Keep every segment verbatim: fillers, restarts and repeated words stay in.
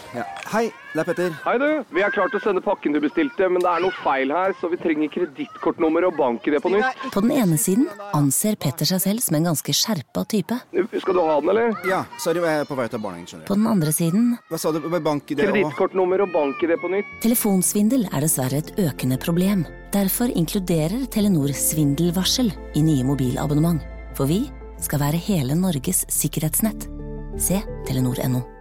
Ja. Hei, det er Petter. Hei du, vi er klart til å sende pakken du bestilte, men det er noe feil her, så vi trenger kredittkortnummer og bank i det på nytt. På den ene siden anser Petter seg selv som en ganske skjerpet type. Skal du ha den, eller? Ja, sorry, jeg er på vei til barnehagen, skjønner du. På den andre siden... Hva sa du med bank i det? Kredittkortnummer og bank i det på nytt. Telefonsvindel er dessverre et økende problem. Derfor inkluderer Telenor svindelvarsel i nye mobilabonnement. For vi skal være hele Norges sikkerhetsnett. Se telenor punktum no.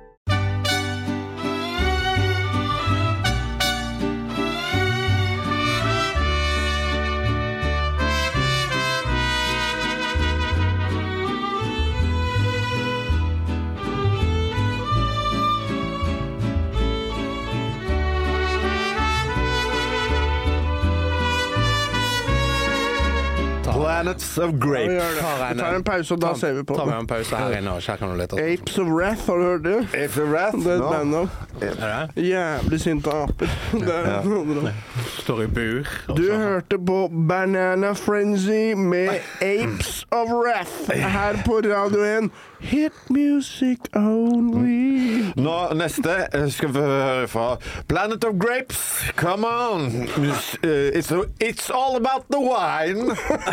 Planets of Grape. Vi tar en pause, og da ta, ser vi på ta det. Ta en pause her inne og sjekker noe litt. Apes of Wrath, har du hørt det? Apes of Wrath? Det er no. et band om. Er det? Jævlig sinte aper. Det er ja. Står i bur. Du hørte på Banana Frenzy med Apes of Wrath her på Radio en. Hit music only. Nå, neste skal vi høre fra Planet of Grapes. Come on. It's, it's all about the wine.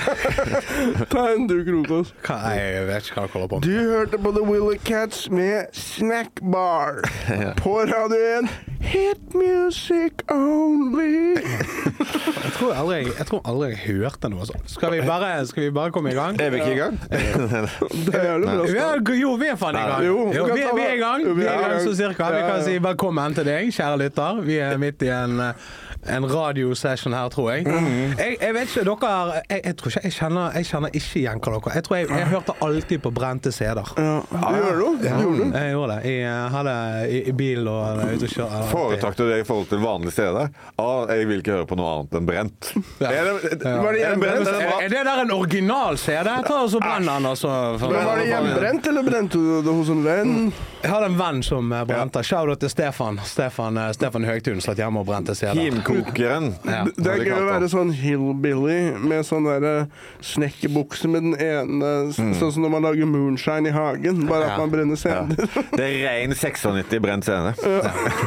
Ta en du, Krokos. Jeg vet ikke hva jeg holder på med. Du hørte på The Willy Cats med Snack Bar. På Radio en. Hit music only. Jeg tror aldri jeg, tror aldri jeg hørte noe sånt. Skal vi bare, skal vi bare komme i gang? Er vi ikke i gang? Det er det bra. Ja, jo, vi er faen i gang. Jo, jo, vi, er, vi er i gang. Vi er i gang så cirka. Vi kan si velkommen til deg, kjære lytter. Vi er midt i en... en radiosession her, tror jeg. Mm. jeg. Jeg vet ikke, dere... Jeg, jeg tror ikke, jeg kjenner, jeg kjenner ikke igjen hva dere... Jeg tror jeg, jeg hørte alltid på brente C-er. Ja, du gjør det? Ja, jeg gjorde det. Jeg hadde i, i bil og ute og kjøre. Foretrakk du det i forhold til vanlige steder? Ja, jeg vil ikke høre på noe annet enn brent. Ja. Er, det, ja. var det hjemmebrent? Er, er det der en original C D? Jeg tar så brenner den, altså. Men var det hjemmebrent, eller brente du det hos en venn? Jeg hadde en venn som brente. Shout-out til Stefan. Stefan, Stefan Høgtun satt hjemme og brente C D. Himkokeren. Ja. Det er gøy å være sånn hillbilly med sånn der snekkerbukse med den ene, mm. sånn som når man lager moonshine i hagen, bare ja. At man brenner scener. Ja. Det er ren nittiseks brent scene. Ja.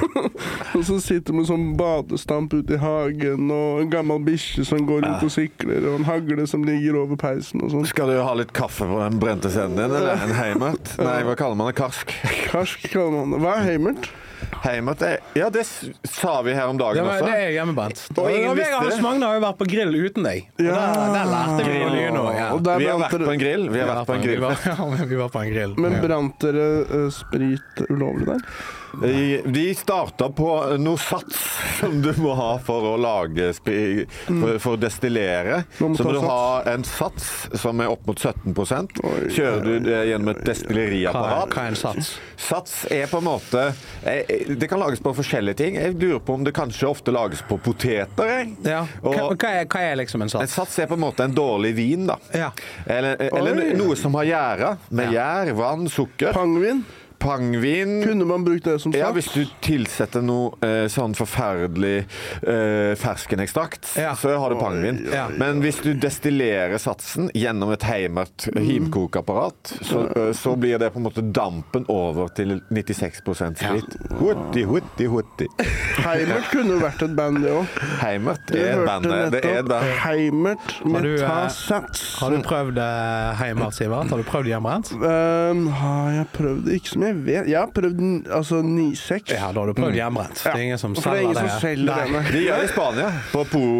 Og så sitter man sånn badestamp ute i hagen, og en gammel bikkje som går rundt og sikler, og en hagle som ligger over peisen og sånn. Skal du ha litt kaffe på den brente scenen din, eller en heimert? Nei, hva kaller man det? Karsk? Karsk kaller man det. Hva er heimert? Heimert er... Ja, det sa vi her om dagen det var, også. Det er hjemmebrent. Og ingen visste det. Hans Magne har jo vært på grill uten deg. Ja. Der, der lærte vi noe nå. Ja. Vi har vært på en grill. Vi har vært på en grill. Vi var, ja, vi var på en grill. Men brant dere uh, sprit ulovlig der? De startet på noe sats som du må ha for å lage sprit, for, for å destillere. Så må du ha en sats som er opp mot sytten prosent. Kjører du det gjennom et destilleriapparat. Hva er en sats? Sats er på en måte... Det kan lages på forskjellige ting. Jeg lurer på om det kanskje ofte lages på poteter. Ja. Hva, hva, er, hva er liksom en sats? En sats er på en måte en dårlig vin, da. Ja. Eller, eller noe som har gjære, med ja. gjær, vann, sukker. Pangvin? Pangvin. Kunne man brukt det som sats? Ja, hvis du tilsetter noe eh, sånn forferdelig eh, ferskenekstrakt, ja. Så har du pangvin. Ja. Men hvis du destillerer satsen gjennom et heimert himkokeapparat, så, eh, så blir det på en måte dampen over til nittiseks prosent sprit. Ja. Hutti, hutti, hutti. Heimert kunne jo vært et band, det også. Heimert er et band. Det er et band. Heimert med du, ta sats. Har du prøvd uh, heimert, Sivert? Har du prøvd hjemmebrent? Um, har jeg prøvd ikke som jeg vet. Jeg har prøvd altså nittiseks. Ja, da har du prøvd hjemmebrent. Det er ingen som selger det. Det er ingen som selger det. De gjør det i Spania. På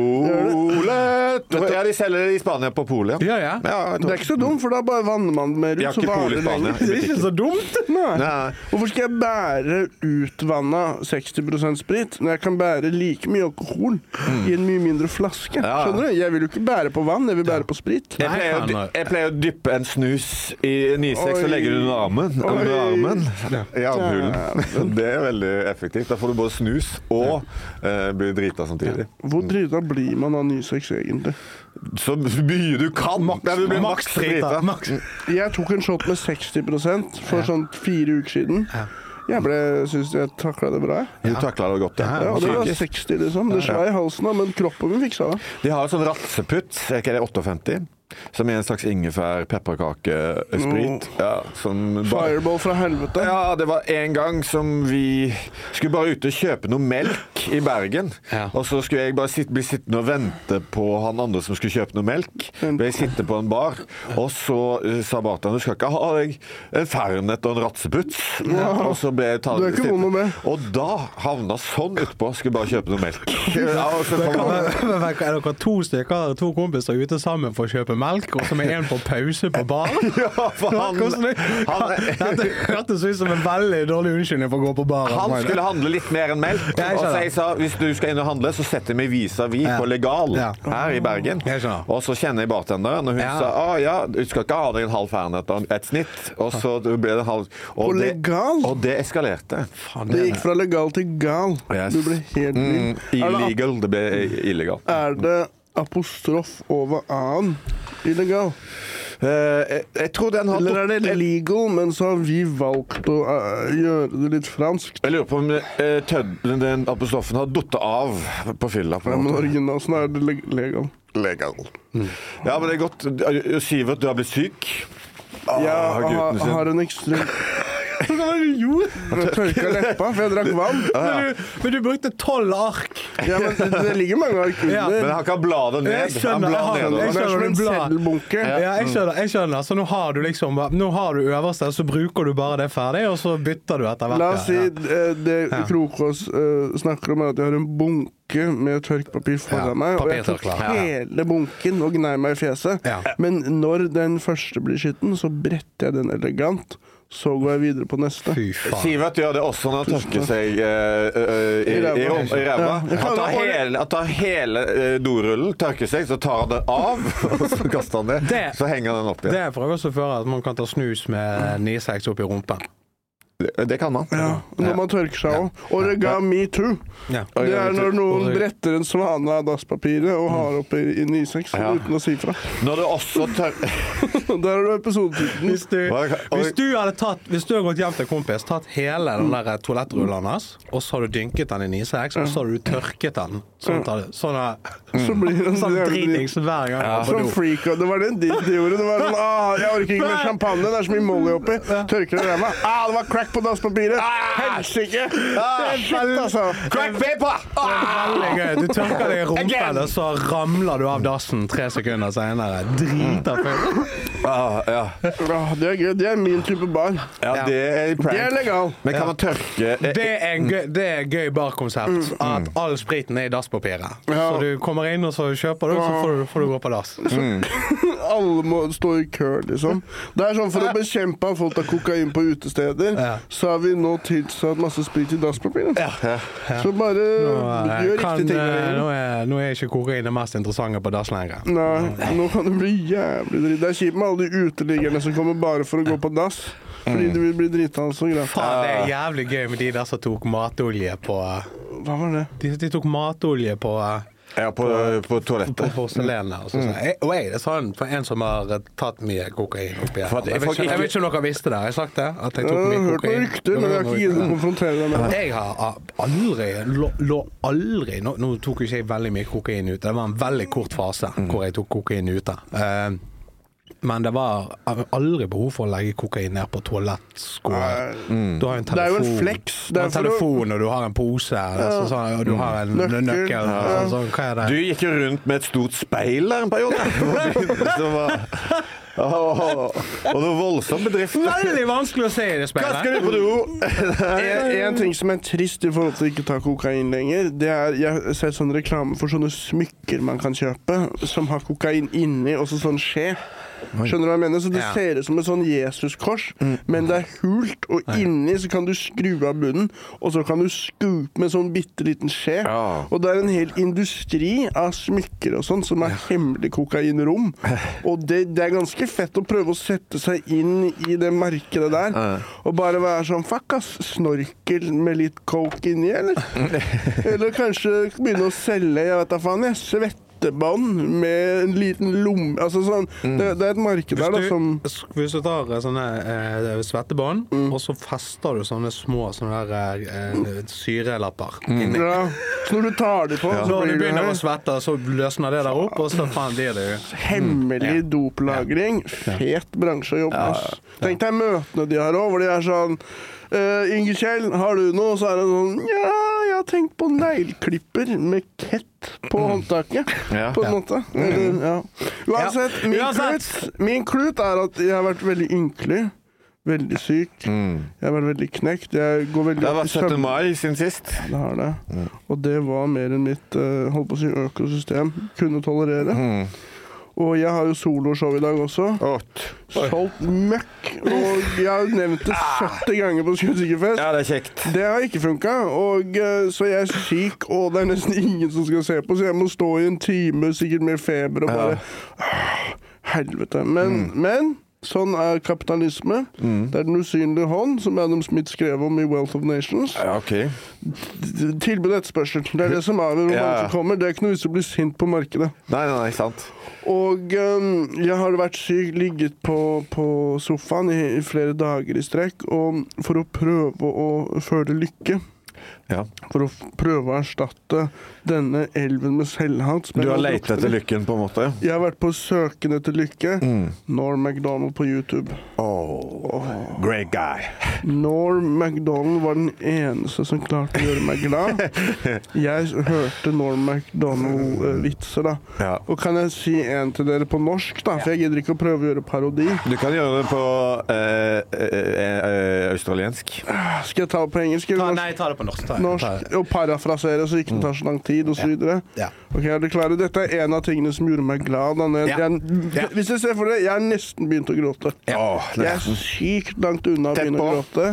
Polet. Ja, de selger det i Spania på Polet. Ja, ja. ja det er ikke så dumt, for da bare vanner man med rundt, så varer det lenger. Det er ikke så dumt. Nei. Nei. Hvorfor skal jeg bære utvannet seksti prosent sprit når jeg kan bære like mye alkohol mm. i en mye mindre flaske? Ja. Skjønner du? Jeg vil jo ikke bære på vann, jeg vil bære på sprit. Jeg pleier, å, jeg pleier å dyppe en snus i nittiseks og legger det under armen. Under armen. I armhulen. Det er veldig effektivt. Da får du både snus og eh, blir drita samtidig. Hvor drita blir man av nittiseks egentlig? Så mye du kan. Maks, du blir maks drita. Jeg tok en shot med seksti prosent for ja. Sånn fire uker siden. Ja. Jeg ble, synes jeg taklet det bra. Du taklet det godt, ja. Ja, det var seksti liksom. Det svei i halsen, men kroppen min fiksa det. De har en sånn ratseputt, er ikke det femtiåtte? Som er en slags ingefær, pepperkake-sprit. Ja, som Fireball fra helvete. Ja, det var en gang som vi skulle bare ut og kjøpe noe melk i Bergen. Ja. Og så skulle jeg bare sitte, bli sittende og vente på han andre som skulle kjøpe noe melk. Ble jeg sitte på en bar, og så sa bartenderen, du skal ikke ha deg en fernet og en ratseputs. Ja. Og så ble jeg tatt, du er ikke vond med. Og da havna sånn utpå, skulle bare kjøpe noe melk. Ja, er dere to stykker, to kompiser ute sammen for å kjøpe melk, og som er en på pause på bar? Ja, for han... han dette hørtes ut som en veldig dårlig unnskyldning for å gå på bar. Han skulle handle litt mer enn melk. Og så jeg sa, hvis du skal inn og handle, så setter jeg meg vis-à-vis ja. på Legal ja. her i Bergen. Og så kjenner jeg bartenderen, og hun ja. sa, ah, ja, du skal ikke ha deg en halv fernet og et snitt. Og så ble det en halv... Og på det, Legal? Og det eskalerte. Fan, det gikk fra legal til gal. Yes. Du ble helt vild. Mm, illegal, det ble illegal. Er det apostrof over an illegal? Uh, jeg, jeg tror den har... Eller er det legal, men så har vi valgt å uh, gjøre det litt fransk. Jeg lurer på om uh, tødden, den apostrofen har dottet av på fylla. På ja, men originalen er det legal. Legal. Mm. Ja, men det er godt. Sivert, du har blitt syk. Ah, ja, jeg har, har en ekstrem... Hva var det du gjorde? Jeg tørket leppa, for jeg drakk vann. Ja, ja. Men, du, men du brukte tolv ark. Ja, men det, det ligger mange ark under. Ja. Men han kan blade ned. Jeg skjønner, han jeg, har, jeg skjønner, det er som en seddelbunke. Ja, jeg skjønner, jeg skjønner. Så nå har du liksom, nå har du øverste, så bruker du bare det ferdig, og så bytter du etter hvert. La oss si, ja. det ja. Krokås uh, snakker om at jeg har en bunke med tørkpapir foran ja, meg, og jeg tok hele bunken og gnei meg i fjeset. Ja. Men når den første blir skitten, så bretter jeg den elegant. Så går jeg videre på neste. Sivert gjør det også når han tørker seg uh, uh, i, i, i ræva. Han tar hele, han tar hele uh, dorullen, tørker seg, så tar han den av, og så kaster han det, det så henger den opp igjen. Det er for også før at man kan ta snus med niseks opp i rumpen. Det, det kan man. Ja, når man tørker seg også. Origami too. Ja. Det er når noen bretter en svane av dasspapiret og har oppe i, i niseks ja. uten å si fra. Når du også tør... Der har du episodetiden. Hvis du, hvis du hadde tatt, hvis du hadde gått hjem til kompis, tatt hele den der toalettrullen hans, og så har du dynket den i niseks, og så har du tørket den. Sånn at det, sånn at, så blir det sånn dritings hver gang. Ja. Sånn freak, det var det de gjorde. Det var sånn, ah, jeg orker ikke med champagne, det er så mye molly oppi. Tørker det hjemme. Ah, det var crack på dasspapiret. Helsike! Ah, shit, altså. Crack paper! Veldig gøy. Du tørker deg i rumpen, og så ramler du av dassen tre sekunder senere. Drita fint. Ah, ja. ah, det er gøy. Det er min type bar. Ja, det er prank. Det er legal. Men kan man tørke... Det er gøy, det er gøy barkonsept, at all spriten er i dasspapiret. Ja. Så du kommer inn, og så kjøper du, så får du, får du gå på dass. Mm. Alle må stå i kø, liksom. Det er sånn for å bekjempe at folk tar kokain på utesteder, ja. Så har vi nå tilsatt masse sprit i dasspapiret. Ja. Ja. Så bare nå, gjør kan, riktige ting. Nå er, nå er ikke kokain det mest interessante på dass lenger. Nei, nå kan det bli jævlig dritt. Det er kjipt med alle de uteliggerne som kommer bare for å gå på dass. Fordi du vil bli dritans og greit. Faen, det er jævlig gøy med de der som tok matolje på... Hva var det? De, de tok matolje på... Ja, på, på toalettet. På porselenet. Og, mm. og jeg er sånn for en som har tatt mye kokain oppi her. Jeg, jeg, vet ikke, jeg vet ikke om dere visste det. Jeg har sagt det. At jeg tok mye kokain. Jeg har hørt noen rykter, men jeg har ikke gitt å konfrontere deg med det. Jeg har aldri, lå, lå aldri, nå, nå tok jo ikke jeg veldig mye kokain ut. Det var en veldig kort fase mm. hvor jeg tok kokain ute. Uh, Men det var aldri behov for å legge kokain ned på toalettskålen. Mm. Du har en telefon, det er jo en flex. Du har en telefon, og du har en pose, ja. så, så, og du har en nøkkel. nøkkel ja. så, så, hva er det? Du gikk jo rundt med et stort speil der en periode. Så var... Oh, og noe voldsom bedrift. Veldig vanskelig å se i det speilet. Hva skal du på do? en, en ting som er trist i forhold til å ikke ta kokain lenger, det er, jeg har sett sånn reklame for sånne smykker man kan kjøpe, som har kokain inni, og så sånn skje. Skjønner du hva jeg mener? Så det ja. ser ut som et sånn Jesus-kors, mm. men det er hult, og inni så kan du skru av bunnen, og så kan du skupe med sånn bitteliten skje. Ja. Og det er en hel industri av smykker og sånn, som er hemmelig kokainrom. Og det, det er ganske fett å prøve å sette seg inn i det markedet der, ja. og bare være sånn, fuck ass, snorkel med litt coke inni, eller? Eller kanskje begynne å selge, jeg vet da faen, jeg svett svettebånd med en liten lomme, altså sånn, mm. det, det er et marked der da som... Hvis du tar sånne eh, svettebånd, mm. og så fester du sånne små sånne der eh, syrelapper mm. inni. Ja, så når du tar det på, ja. så når du begynner å svette, så løsner det der opp, og så faen blir det jo... Hemmelig mm. doplagring, fet bransje å jobbe med. Ja. Ja. Tenk deg møtene de har også, hvor de er sånn Uh, Inge Kjell, har du noe? Så er det sånn, ja, jeg har tenkt på neglklipper med kett på håndtaket, ja. på en måte. Eller, ja. Uansett, ja. Min, Uansett. Klut, min klut er at jeg har vært veldig ynkelig, veldig syk, mm. jeg har vært veldig knekt, jeg går veldig... Det har vært syttende mai siden sist. Ja, det har det. Mm. Og det var mer enn mitt, uh, holdt på å si, økosystem kunne tolerere. Mm. Og jeg har jo soloshow i dag også. Solgt møkk. Og jeg har nevnt det sytti ganger på Skuddsikkefest. Ja, det er kjekt. Det har ikke funket. Og så jeg er syk, og det er nesten ingen som skal se på. Så jeg må stå i en time, sikkert med feber, og bare... Ja. Helvete. Men, mm. men... Sånn er kapitalisme. Mm. Det er den usynlige hånd, som Adam Smith skrev om i Wealth of Nations. Ja, ok. Tilbud etterspørsel. Det er det som er hvor ja. man kommer. Det er ikke noe vits å bli sint på markedet. Nei, nei, nei, sant. Og um, jeg har vært syk, ligget på, på sofaen i, i flere dager i strekk, og for å prøve å føle lykke. Ja. For å prøve å erstatte denne elven med selvhat. Du har lett etter lykken på en måte? Jeg har vært på søken etter lykke. Mm. Norm Macdonald på YouTube. Oh, oh, great guy. Norm Macdonald var den eneste som klarte å gjøre meg glad. Jeg hørte Norm Macdonald-vitser da. Ja. Og kan jeg si en til dere på norsk da? For jeg gidder ikke å prøve å gjøre parodi. Du kan gjøre det på eh, eh, eh, australiensk. Skal jeg ta det på engelsk? Ta, nei, ta det på norsk. Norsk, og parafrasere så ikke det tar så lang tid og så videre. Ja. Ok, er du klar? Dette er en av tingene som gjorde meg glad. Jeg, ja. jeg, ja. Hvis jeg ser for det, jeg har nesten begynt å gråte. Ja. Jeg er sykt langt unna å begynne å gråte.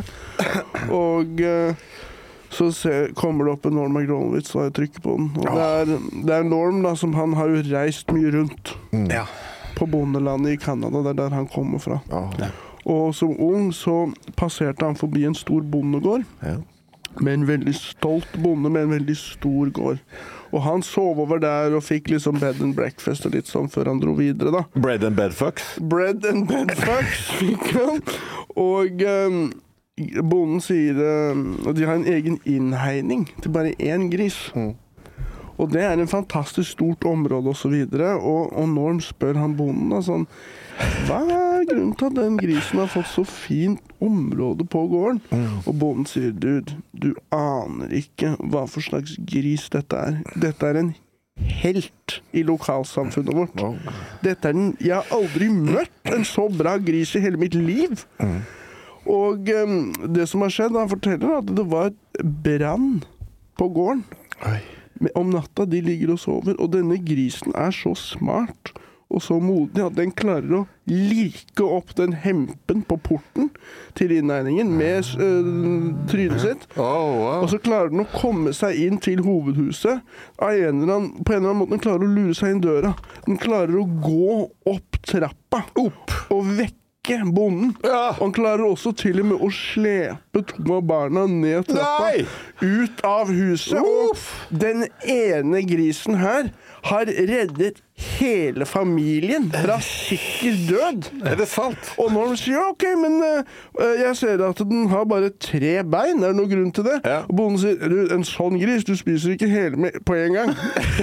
Og uh, så ser, kommer det opp en Norm Macdonald-vits, og jeg trykker på den. Og det er, det er Norm da, som han har jo reist mye rundt. Mm. Ja. På bondelandet i Canada, det er der han kommer fra. Ja. Og som ung så passerte han forbi en stor bondegård. Ja. Med en veldig stolt bonde med en veldig stor gård. Og han sov over der og fikk liksom bed and breakfast og litt sånn før han dro videre da. Bread and bedfucks? Bread and bedfucks fikk han. Og um, bonden sier um, at de har en egen innhegning til bare én gris. Mm. Og det er en fantastisk stort område og så videre. Og, og Norm spør han bonden da sånn, hva er grunnen til at den grisen har fått så fint område på gården? Mm. Og bonden sier, dude, du aner ikke hva for slags gris dette er. Dette er en helt i lokalsamfunnet vårt. Oh. Dette er den, jeg har aldri møtt en så bra gris i hele mitt liv. Mm. Og um, det som har skjedd, han forteller at det var et brann på gården. Oi. Om natta, de ligger og sover, og denne grisen er så smart og så modig at den klarer å like opp den hempen på porten til innegningen med øh, trynet sitt. Oh, wow. Og så klarer den å komme seg inn til hovedhuset. Av en eller annen, på en eller annen måte den klarer å lure seg inn døra. Den klarer å gå opp trappa opp og vekke bonden. Ja. Og han klarer også til og med å slepe to av barna ned trappa. Nei. Ut av huset. Uff. Og den ene grisen her har reddet hele familien fra sikker død. Er det sant? Og når de sier, ok, men uh, jeg ser at den har bare tre bein, er det noen grunn til det? Ja. Og bonden sier, du, en sånn gris, du spiser ikke hele med på en gang.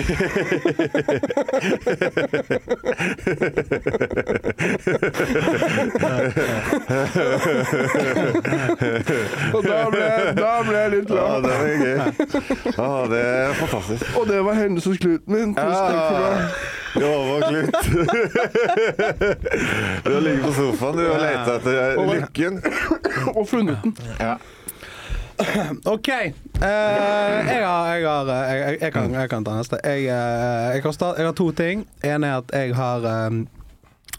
Og da ble, da ble jeg litt glad. Ja, det er gøy. Ja, det er fantastisk. Og det var hendelseskluten min. Tusen takk for det. Det var klutt. Du har ligget på sofaen, du har letet etter lykken. Og funnet den. Ja. Ok, uh, jeg, har, jeg, har, jeg, jeg, kan, jeg kan ta neste. Jeg, uh, jeg, har start, jeg har to ting. En er at jeg har um,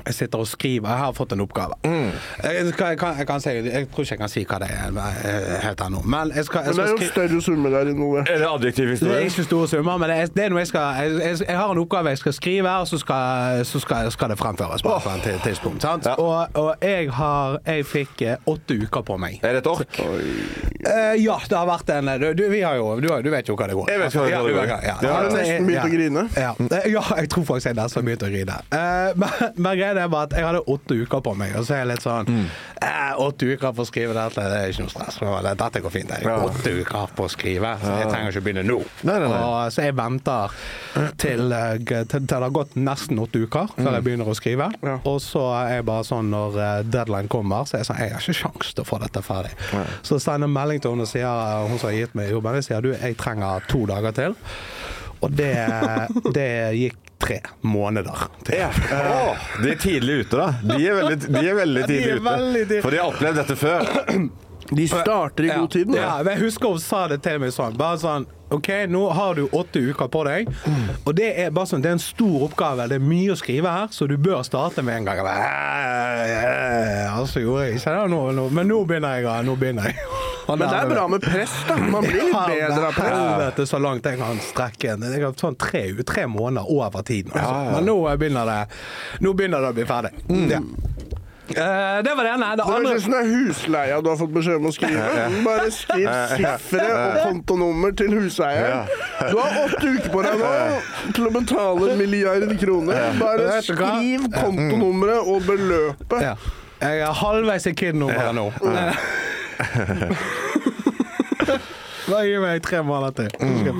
Jeg sitter og skriver, jeg har fått en oppgave. Mm. Jeg, kan, jeg, kan, jeg, kan si, jeg tror ikke jeg kan si hva det er helt ennå. Men, jeg skal, jeg skal men det er jo større summer der i noe. Er det adjektiv historie? Det er ikke store summer, men det er, det er noe jeg skal... Jeg, jeg, jeg har en oppgave jeg skal skrive, og så skal, så skal, skal det fremføres på et oh. tidspunkt. Sant? Ja. Og, og jeg har... Jeg fikk åtte uker på meg. Er det et ork? Uh, ja, det har vært en... Du, vi har jo, du, du vet jo hva det går. Jeg vet hva det går. Ja, ja. Ja, har du nesten begynt å grine? Ja. ja, jeg tror faktisk jeg nesten begynt å grine. Uh, men, men det var at jeg hadde åtte uker på meg, og så er jeg litt sånn mm. eh, åtte uker på å skrive dette, det er ikke noe stress. Dette går fint. Jeg har åtte uker på å skrive, så jeg trenger ikke begynne nå. Nei, nei, nei. Og, så jeg venter til, til, til det har gått nesten åtte uker før jeg begynner å skrive. Ja. Og så er jeg bare sånn, når deadline kommer, så er jeg sånn, jeg har ikke sjans til å få dette ferdig. Ja. Så sender jeg melding til henne og sier, hun som har gitt meg jobben, sier du, jeg trenger to dager til. Og det, det gikk tre måneder til. Ja. Oh, de er tidlig ute da. De er veldig, de er veldig tidlig de er veldig ute. For de har opplevd dette før. De starter i god tid. Ja, ja, jeg husker hun sa det til meg sånn. Bare sånn, ok, nå har du åtte uker på deg, og det er bare sånn, det er en stor oppgave, det er mye å skrive her, så du bør starte med en gang. Altså, gjorde jeg ikke det nå, nå, men nå begynner jeg, nå begynner jeg. Men det er bra med press da, man blir litt bedre av press. Helvete, så langt jeg kan strekke. Jeg har sånn tre, tre måneder over tiden. Altså. Ja, ja. Men nå begynner det, nå begynner det å bli ferdig. Mm. Ja. Uh, det var det ene. Det, det er ikke sånn husleia du har fått beskjed om å skrive. Bare skriv siffre og kontonummer til huseier. Du har åtte uker på deg nå til å betale milliarder kroner. Bare skriv kontonummeret og beløpet. Ja. Jeg er halvveis i kid-nummeret nå. Bare gi meg tre måneder til. Det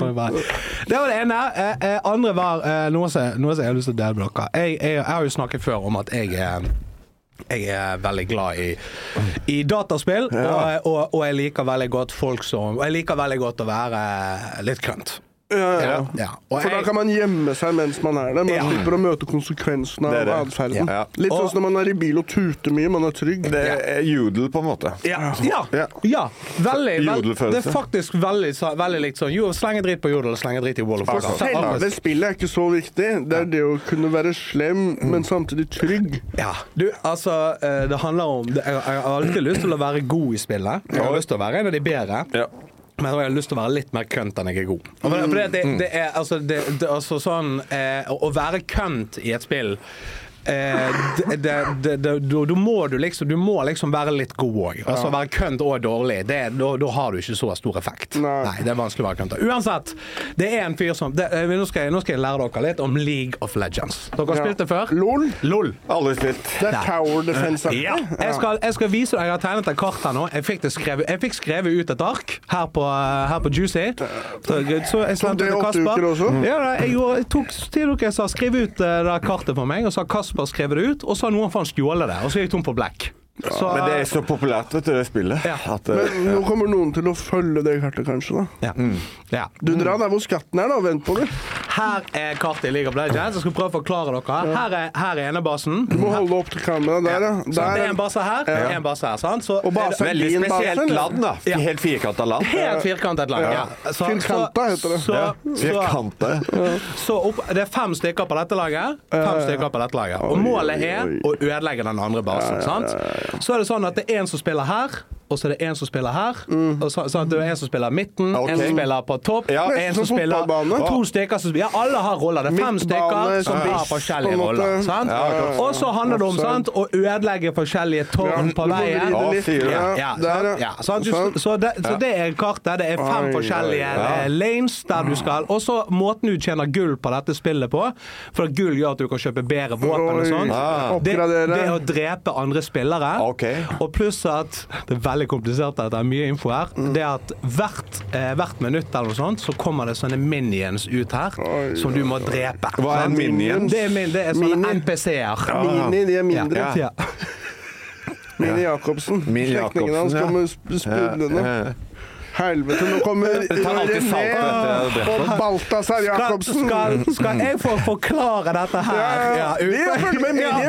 var det ene. Eh, andre var eh, noe som jeg har lyst til å dele med dere. Jeg, jeg, jeg har jo snakket før om at jeg er Jeg er veldig glad i, i dataspill, ja. og, og, og jeg liker veldig godt folk som og jeg liker veldig godt å være litt kønt. Ja, ja. ja. For jeg, da kan man gjemme seg mens man er der. Man ja. slipper å møte konsekvensene av adferden. Ja. Litt sånn som når man er i bil og tuter mye, man er trygg. Det er jodel på en måte. Ja, ja. ja. ja. Veldig, veld, det er faktisk veldig, veldig likt sånn. Jo, slenge dritt på jodel, slenge dritt i World of Warcraft. Selve spillet er ikke så viktig. Det er det å kunne være slem, men samtidig trygg. Ja, du, altså, det handler om Jeg har alltid lyst til å være god i spillet. Jeg har lyst til å være en av de bedre. Ja. Men jeg har lyst til å være litt mer kønt enn jeg er god. For det, det, det er altså, det, det, altså sånn eh, å være kønt i et spill Eh, det, det, det, det, du, du, må du, liksom, du må liksom være litt god også. Altså være kønt og dårlig det, da, da har du ikke så stor effekt. Nei, Nei det er vanskelig å være kønt. Uansett, det er en fyr som det, nå, skal jeg, nå skal jeg lære dere litt om League of Legends. Dere har ja. spilt det før? LOL? LOL. Aldri spilt. Det er Tower Defense. Ja. Jeg, skal, jeg skal vise deg, jeg har tegnet et kart her nå. Jeg fikk, det skrevet, jeg fikk skrevet ut et ark her på, her på Juicy. Så, så jeg tok det åtte uker også? Ja, jeg, gjorde, jeg tok til dere sa skriv ut det kartet for meg, og så har Kasper skrevet det ut, og så har noen faen stjålet det, og så gikk hun på black. Så, men det er så populært, vet du, det spillet. Ja. At, men nå kommer noen til å følge det kartet, kanskje, da. Ja. Mm. Ja. Du drar der hvor skatten er, da. Vent på det. Her er kartet i League of Legends. Jeg skal prøve å forklare dere. Her er, her er enebasen. Du må holde opp til kameraet der, ja. Der. Så det er en base her, ja. en base her, sant? Så og base veldig spesielt land, da. Ja. Helt firkantet land. Helt firkantet land, ja. ja. Firkanta heter det. Så, ja. Firkanta. Så, så opp, det er fem stykker på dette laget. Fem stykker på dette laget. Og målet er å ødelegge den andre basen, sant? Så er det sånn at det er en som spiller her, og så er det en som spiller her, mm. og så, så det er en som spiller midten, okay. en som spiller på topp, ja. en som spiller to stykker som spiller, ja, alle har roller, det er fem stykker som ja. har forskjellige roller, sant? Ja, og så handler det om, sant, å ødelegge forskjellige tårn ja, på veien. Ja, ja, sant? Ja, sant? Så, så, det, så det er kartet, det er fem Oi, forskjellige ja. lanes der du skal, og så måten du tjener gull på dette spillet på, for gull gjør at du kan kjøpe bedre våpen og sånt, ah. det, det er å drepe andre spillere, okay. og pluss at det er veldig komplisert at det er mye info her. Mm. Det er at hvert, eh, hvert minutt eller noe sånt, så kommer det sånne minions ut her, Oi, som du må drepe. Hva er en minion? Det er, det er sånne Mini. N P C-er. Ja. Mini, de er mindre. Ja. Ja. Mini Jakobsen. Mini Jakobsen, hans ja. kommer sprudlende. Ja. Ja. Helvete, nå kommer René og Balthazar Jakobsen. Skal, skal, skal jeg få forklare dette her? Ja, ja. Vi følger med Minions.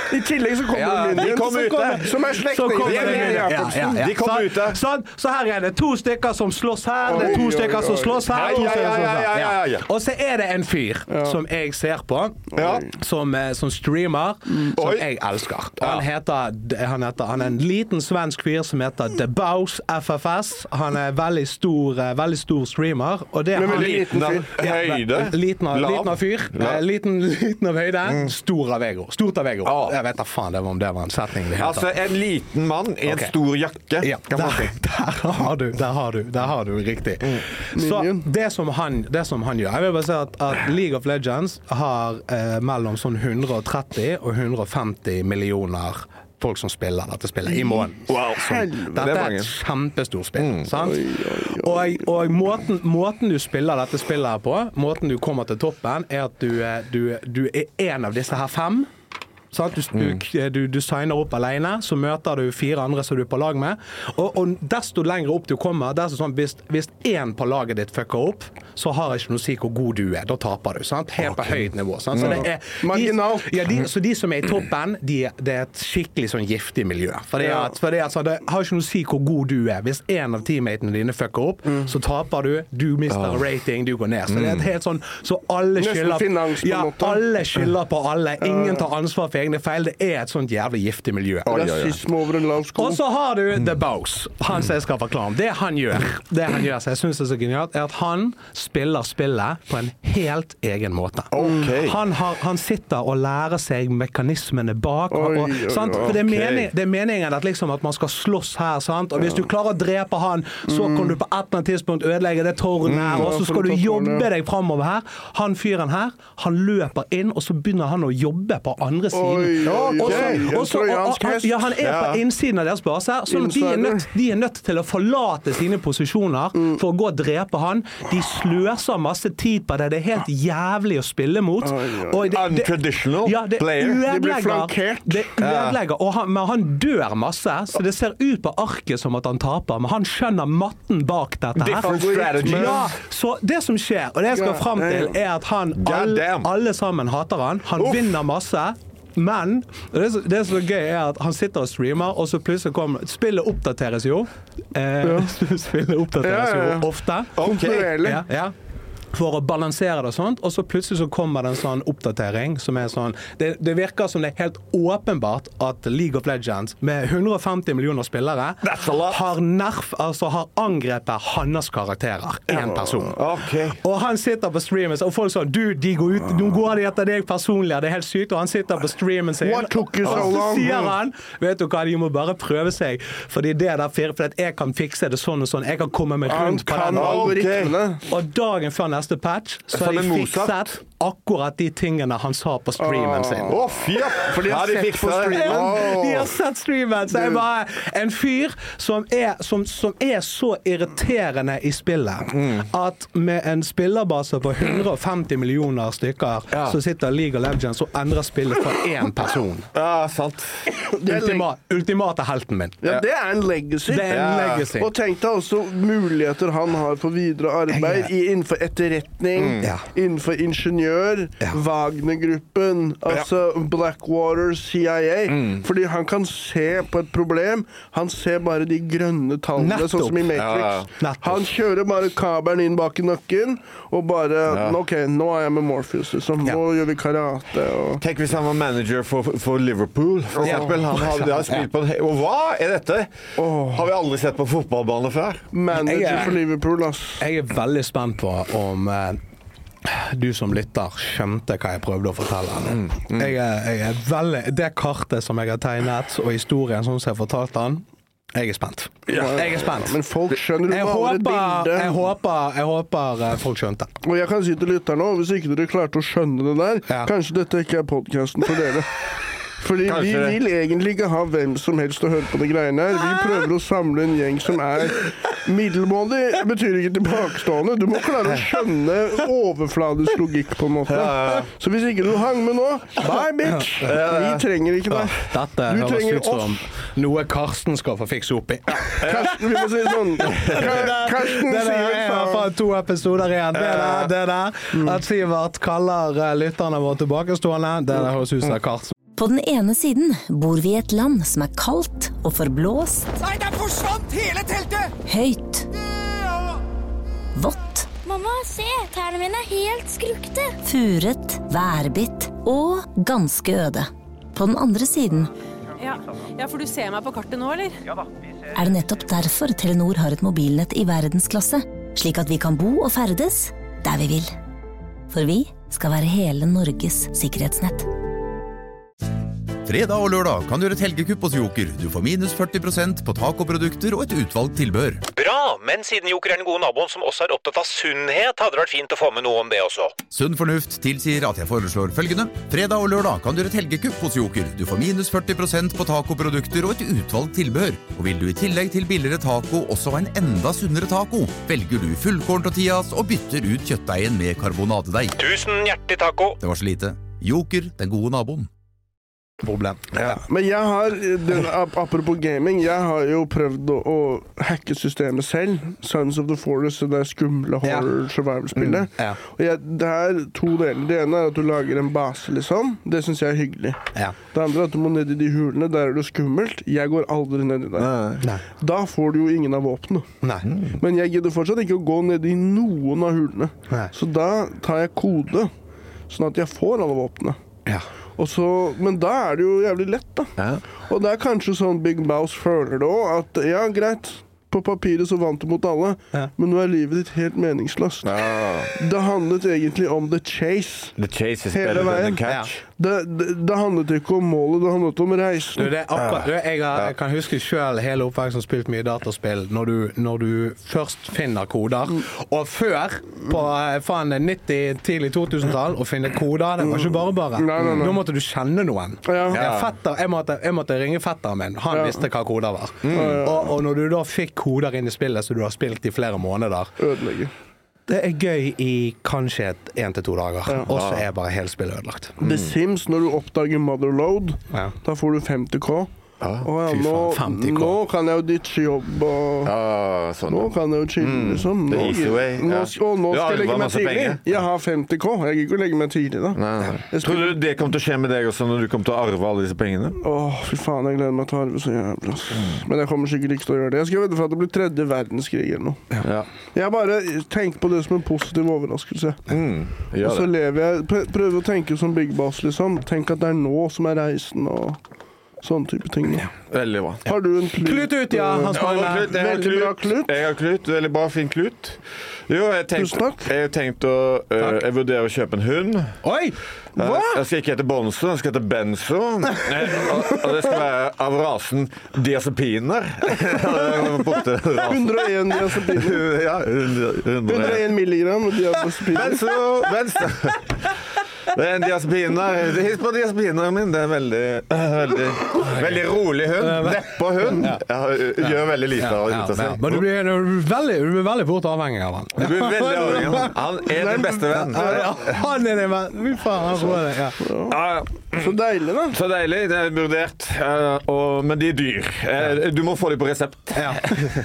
I tillegg så kommer Ja, det de Minions, kom som ute. kommer- som er Så slektninger. kommer Det det er ja, Jacobsen. ja, ja. De kom Så- ute. Sånn, så her er det to stykker som slåss her, det er to Oi, stykker oi, som oi. slåss her, Ja, to ja, stykker ja, som slåss ja, her. ja, ja. Og så er det en fyr som jeg ser på, Ja. som, eh, som streamer, som Oi. jeg elsker. Ja. Han heter, han heter, han er en liten svensk fyr som heter The Bows F F S. Han er veldig stor, eh, veldig stor streamer, og det er Men han... veldig liten fyr. Ja, høyde. Liten av, Lav. liten av fyr, Ja. eh, liten, liten av høyde, stor av ego. Stort av ego. Ja. Jeg vet da faen det var om det var en setning det heter. Altså, en liten mann i en Ok. stor jakke. Ja, kan man der, si. der har du, der har du, der har du riktig. Så Minion. det som, han, det som han gjør, jeg vil bare si at, at League of Legends har eh, mellom sånn hundre og tretti og hundre og femti millioner folk som spiller dette spillet i måneden. Wow, Helvete. Dette Det er er mange. et kjempestort spill, Mm. sant? Og, og måten, måten du spiller dette spillet her på, måten du kommer til toppen, er at du, eh, du, du er en av disse her fem. Sant? Du, du, du, du signer opp alene, så møter du fire andre som du er på lag med. Og, og desto lenger opp du kommer, desto sånn, hvis, hvis en på laget ditt fucker opp, så har det ikke noe å si hvor god du er. Da taper du. Sant? Helt på høyt nivå. Sant? Så, det er, Marginalt. de, ja, de, så de som er i toppen, de, det er et skikkelig sånn giftig miljø. Fordi Ja. at, fordi at, så det har ikke noe å si hvor god du er. Hvis en av teammatene dine fucker opp, så taper du. Du mister rating, du går ned. Så det er et helt sånn Så alle Nesten skylder finans på en ja, måte. alle skylder på alle. Ingen tar ansvar for egne feil. Det er et sånt jævlig giftig miljø. Oi, oi, oi. Rasisme over en lav sko. Og så har du The Bows, han som jeg skal forklare om. Det han gjør, det han gjør, så jeg synes det er så genialt, er at han spiller spillet på en helt egen måte. Ok. Han, har, han sitter og lærer seg mekanismene bak. Og, Oi, og, oi, sant? For det er, ok. mening, det er meningen at, liksom, at man skal slåss her, sant? Og hvis du klarer å drepe han, så kan du på et eller annet tidspunkt ødelegge det tårnet her, og så Ja, for skal å du ta jobbe tårnet. deg fremover her. Han fyren her, han løper inn, og så begynner han å jobbe på andre siden. Oi, oi, Og så- oi. og så- og- trojansk og- hest. Ja, han er Ja. på innsiden av deres base, så de er, Insider. nødt, de er nødt til å forlate sine posisjoner for å gå og drepe han. De sløser masse tid på det. Det er helt jævlig å spille mot. Og det- det- Untraditional ja, det player. De blir ødelegger, flankert. det ødelegger. Og han, men han dør masse, så det ser ut på arket som at han taper, men han skjønner matten bak dette her. Different strategies. Ja, så det som skjer, og det jeg skal fram til, er at han, alle, damn. alle sammen hater han. Han Uff. vinner masse. Men og det, som- det som er gøy, er at han sitter og streamer, og så plutselig kommer Spillet oppdateres jo. Eh, spillet oppdateres Ja, ja, ja. jo ofte. Kontinuerlig. Ja, ja. For å balansere det og sånt, og så plutselig så kommer det en sånn oppdatering som er sånn det, det virker som det er helt åpenbart at League of Legends med hundre og femti millioner spillere That's a lot. har nerf, altså har angrepet hans karakterer. En person. Ok. Og han sitter på streamen, og folk sånn Du, de går ut, nå går de etter deg personlig, det er helt sykt. Og han sitter på streamen sin, What took you so og så long? sier han Vet du hva, de må bare prøve seg, fordi det der fire, for at jeg kan fikse det sånn og sånn. Jeg kan komme meg Han rundt på kan den. algoritmene. Og dagen før neste patch, så For har de det er Mozart. fikset akkurat de tingene han sa på streamen sin. Å, fy! For de har Ja, sett fikser på det. streamen. Åh. De har sett streamen, så jeg bare En fyr som er, som, som er så irriterende i spillet at med en spillerbase på hundre og femti millioner stykker, Ja. så sitter League of Legends og endrer spillet for én person. Ja, sant. Det er Ultima, ultimate helten min. Ja, det er en legacy. Det er en Ja. legacy. Og tenk deg også muligheter han har for videre arbeid i, innenfor etterretning, Ja. innenfor ingeniør, Ja. Wagner-gruppen, altså Blackwater, C I A. Fordi han kan se på et problem. Han ser bare de grønne tallene, Nettopp. sånn som i Matrix. Ja, ja. Nettopp. Han kjører bare kabelen inn bak i nakken, og bare OK, nå er jeg med Morpheus, liksom. Ja. Nå gjør vi karate og Tenk hvis han var manager for, for Liverpool, for eksempel. Han hadde, hadde spilt på en he- Og hva er dette? Har vi aldri sett på fotballbane før? manager Jeg er- for Liverpool, ass. Jeg er veldig spent på om eh, du som lytter skjønte hva jeg prøvde å fortelle. Jeg er, jeg er veldig, det kartet som jeg har tegnet, og historien som jeg har fortalt den, jeg er spent. Jeg er spent. Men folk skjønner du Jeg maler et håper, bilde. jeg håper, jeg håper eh, folk skjønte. Og jeg kan si til lytterne også, hvis ikke dere klarte å skjønne det der, Ja. kanskje dette ikke er podcasten for dere. Fordi Kanskje vi det. vil egentlig ikke ha hvem som helst å høre på de greiene her. Vi prøver å samle en gjeng som er middelmådig. Det betyr ikke tilbakestående. Du må klare å skjønne overfladisk logikk, på en måte. Så hvis ikke du hang med nå, bye, bitch! Vi trenger ikke deg. Dette Du høres trenger ut som noe Karsten skal få fikse opp i. Karsten, vi må si det sånn. Ka- Karsten Det der sier er i hvert fall to episoder igjen. Det der, det der. At Sivert kaller eh, lytterne våre tilbakestående, det der høres ut som Karsten. På den ene siden bor vi i et land som er kaldt og forblåst. Nei, der forsvant hele teltet! Høyt. Vått. Mamma, se, tærne mine er helt skrukte. Furet, værbitt og ganske øde. På den andre siden ja. ja, for du ser meg på kartet nå, eller? Ja da, vi ser. Er det nettopp derfor Telenor har et mobilnett i verdensklasse, slik at vi kan bo og ferdes der vi vil. For vi skal være hele Norges sikkerhetsnett. Fredag og lørdag kan du gjøre et helgekupp hos Joker. Du får minus førti prosent på tacoprodukter og et utvalgt tilbør. Bra, men siden Joker er den gode naboen som også er opptatt av sunnhet, hadde det vært fint å få med noe om det også. Sunn fornuft tilsier at jeg foreslår følgende. Fredag og lørdag kan du gjøre et helgekupp hos Joker. Du får minus førti prosent på tacoprodukter og et utvalgt tilbør. Og vil du i tillegg til billigere taco også ha en enda sunnere taco, velger du fullkorn tortillas og bytter ut kjøttdeigen med karbonadedeig. Tusen hjertelig taco. Det var så lite. Joker, den gode naboen. Problem. Ja. Men jeg har, den, apropos gaming, jeg har jo prøvd å, å hacke systemet selv. Sons of the Forest, det er skumle horror survival-spillet. Mm, ja. Og jeg, det er to deler. Det ene er at du lager en base, liksom. Det synes jeg er hyggelig. Ja. Det andre er at du må ned i de hulene. Der er det skummelt. Jeg går aldri ned i der. Nei. Da får du jo ingen av våpnene. Nei. Men jeg gidder fortsatt ikke å gå ned i noen av hulene. Nei. Så da tar jeg kode, sånn at jeg får alle våpnene. Ja. Og så, men da er det jo jævlig lett da. Ja. Og det er kanskje sånn Big Mouse føler det også, at ja, greit, på papiret så vant du mot alle, ja. men nå er livet ditt helt meningsløst. Ja. Det handlet egentlig om the chase. The chase is hele better veien. than the catch. Ja. Det, det, det handlet ikke om målet, det handlet om reisen. Du, det er akkurat, du, jeg, har, jeg kan huske selv hele oppveksten som spilt mye dataspill, når du, når du først finner koder, og før, på faen nitti, tidlig to tusen-tall, å finne koder, det var ikke bare bare. Nei, nei, nei. Nå måtte du kjenne noen. Ja. Ja, fetter, jeg, måtte, jeg måtte ringe fetteren min, han Ja. visste hva koder var. Mm. Og, og når du da fikk koder inn i spillet, så du har spilt i flere måneder, Ødelegge. det er gøy i kanskje et en til to dager, Ja. og så er bare hele spillet ødelagt. The Sims, når du oppdager Motherload, Ja. da får du femti K. Ja. Og ja, Fy nå, faen, femti K. nå kan jeg jo ditche jobb, og Ja, sånn. nå kan jeg jo chille, Mm. liksom. The Nå, easy way, nå, ja. og nå Du skal har jeg legge arvet meg masse tidlig. penger. Jeg har femti K, jeg gikk ikke å legge meg tidlig da. Nei, nei. Jeg Tror skulle- du det kommer til å skje med deg også når du kommer til å arve alle disse pengene? Åh, fy faen, jeg gleder meg til å arve så jævlig. ass. Men jeg kommer sikkert ikke til å gjøre det. Jeg skal vedde for at det blir tredje verdenskrig eller noe. Ja. Jeg bare tenker på det som en positiv overraskelse. Mm, Og gjør så det. lever jeg, prø- prøver å tenke som Big Boss, liksom. Tenk at det er nå som er reisen og sånne type ting. da. Veldig bra. Har du en klut? Klut ut, ja, Hans Ja, Magne. klut, jeg har Veldig bra klut. Jeg har klut, veldig bra, fin klut. Jo, jeg Tusen tenkte, takk. jeg har tenkt å uh, Jeg vurderer å kjøpe en hund. Oi! Hva? Jeg skal ikke hete Bonzo, jeg skal hete Benzo. Eh, og, og det skal være av rasen diazepiner. Borte ras. hundre og en diazepiner. Ja, hundre- hundre- hundre og en milligram diazepiner. Benzo, Benzo. Det er en diazepiner. Hils på diazepineren min. Det er veldig, veldig, veldig rolig hund. Nedpå hund. Jeg gjør veldig lite av Ja, ut av ja. seg. Men du blir, du, blir veldig, du blir veldig fort avhengig av han. Du blir veldig avhengig av han. Han er din beste venn. Ja, ja, han er det, men fy faen, han får det. Ja. Ja, ja. Så deilig, da. Så deilig. Det er vurdert. eh, og, men de er dyr. Eh, Du må få dem på resept. Ja.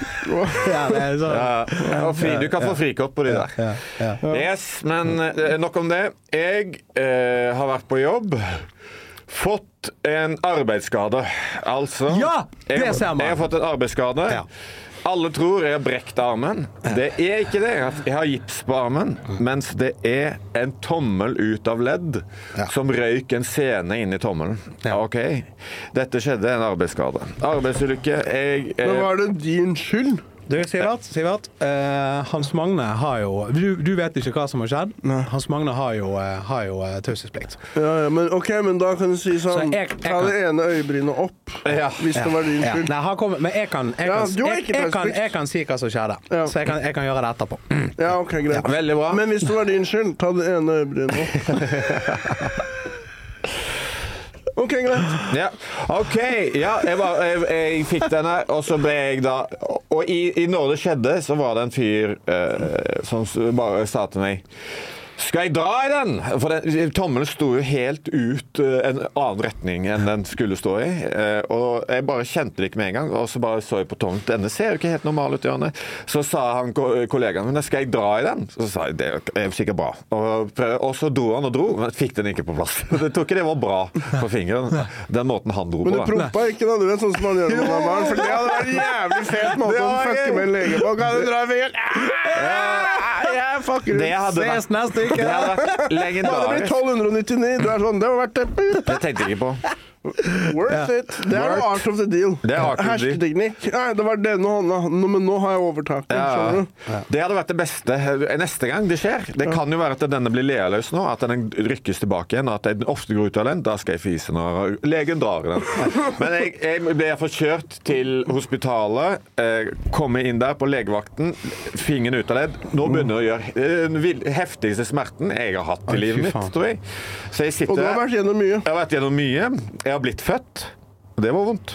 Ja, det er sånn. Ja, og fri, du kan få frikort på de der. Ja, ja. Yes, men eh, nok om det. Jeg eh, har vært på jobb. Fått en arbeidsskade. Altså Ja, det jeg, ser man. Jeg har fått en arbeidsskade. Ja. Alle tror jeg har brekt armen. Det er ikke det. Jeg har gips på armen, mens det er en tommel ut av ledd som røyk en sene inn i tommelen. Ja. Ok, dette skjedde en arbeidsskade. Arbeidsulykke. Jeg, Men eh, var det din skyld? Du, Sivert, Sivert eh, Hans Magne har jo du, du vet ikke hva som har skjedd. Nei. Hans Magne har jo, eh, har jo eh, taushetsplikt. Ja, ja, men ok, men da kan du si Så sånn, jeg- jeg ta det ene øyebrynet opp, Ja. hvis det var din Ja. skyld. Nei, han kommer, men jeg kan, jeg, Ja, kan, du har jeg, ikke jeg, kan, taushetsplikt. jeg kan si hva som skjedde. Ja. Så jeg kan, jeg kan gjøre det etterpå. Ja, ok, greit. veldig bra. Men hvis det var din skyld, ta det ene øyebrynet opp. Ok, greit. Ja, ok. Ja, jeg, var, jeg, jeg fikk den her, og så ble jeg da Og i, i når det skjedde, så var det en fyr eh, som s- bare sa til meg Skal jeg dra i den? For den, tommelen sto jo helt ut en annen retning enn den skulle stå i. Og jeg bare kjente det ikke med en gang, og så bare så jeg på tommelen. Denne ser jo ikke helt normal ut, Janne. Så sa han kollegaen, men skal jeg dra i den? Så sa jeg, det er sikkert bra. Og, og så dro han og dro, men fikk den ikke på plass. Jeg tror ikke det var bra på fingeren, den måten han dro på. Men du prompa ikke da, du vet, sånn som man gjør med noen barn, for det hadde vært en jævlig fet måte å fucke med en lege på. Kan du dra i fingeren? Jeg fucker det hadde vært, neste uke. Det hadde vært legendarisk. Det blir tolv nittini, du er sånn, det har vært det. Det tenkte jeg ikke på. Worth it. Det er Work. Art of the deal. Det er art of the deal. Hersketeknikk. Nei, det var denne hånda, men nå har jeg overtaket. Ja. Ja. Det hadde vært det beste. Neste gang det skjer, det kan jo være at denne blir lealøs nå, at den rykkes tilbake igjen, og at den ofte går ut av den, da skal jeg fise når legen drar den. Men jeg, jeg ble forkjørt til hospitalet, eh, komme inn der på legevakten, fingeren ut av ledd. Nå begynner jeg å gjøre den heftigste smerten jeg har hatt i livet mitt, tror jeg. Så jeg sitter, og du har vært gjennom mye. Jeg har vært gjennom mye. Jeg har blitt født, og det var vondt.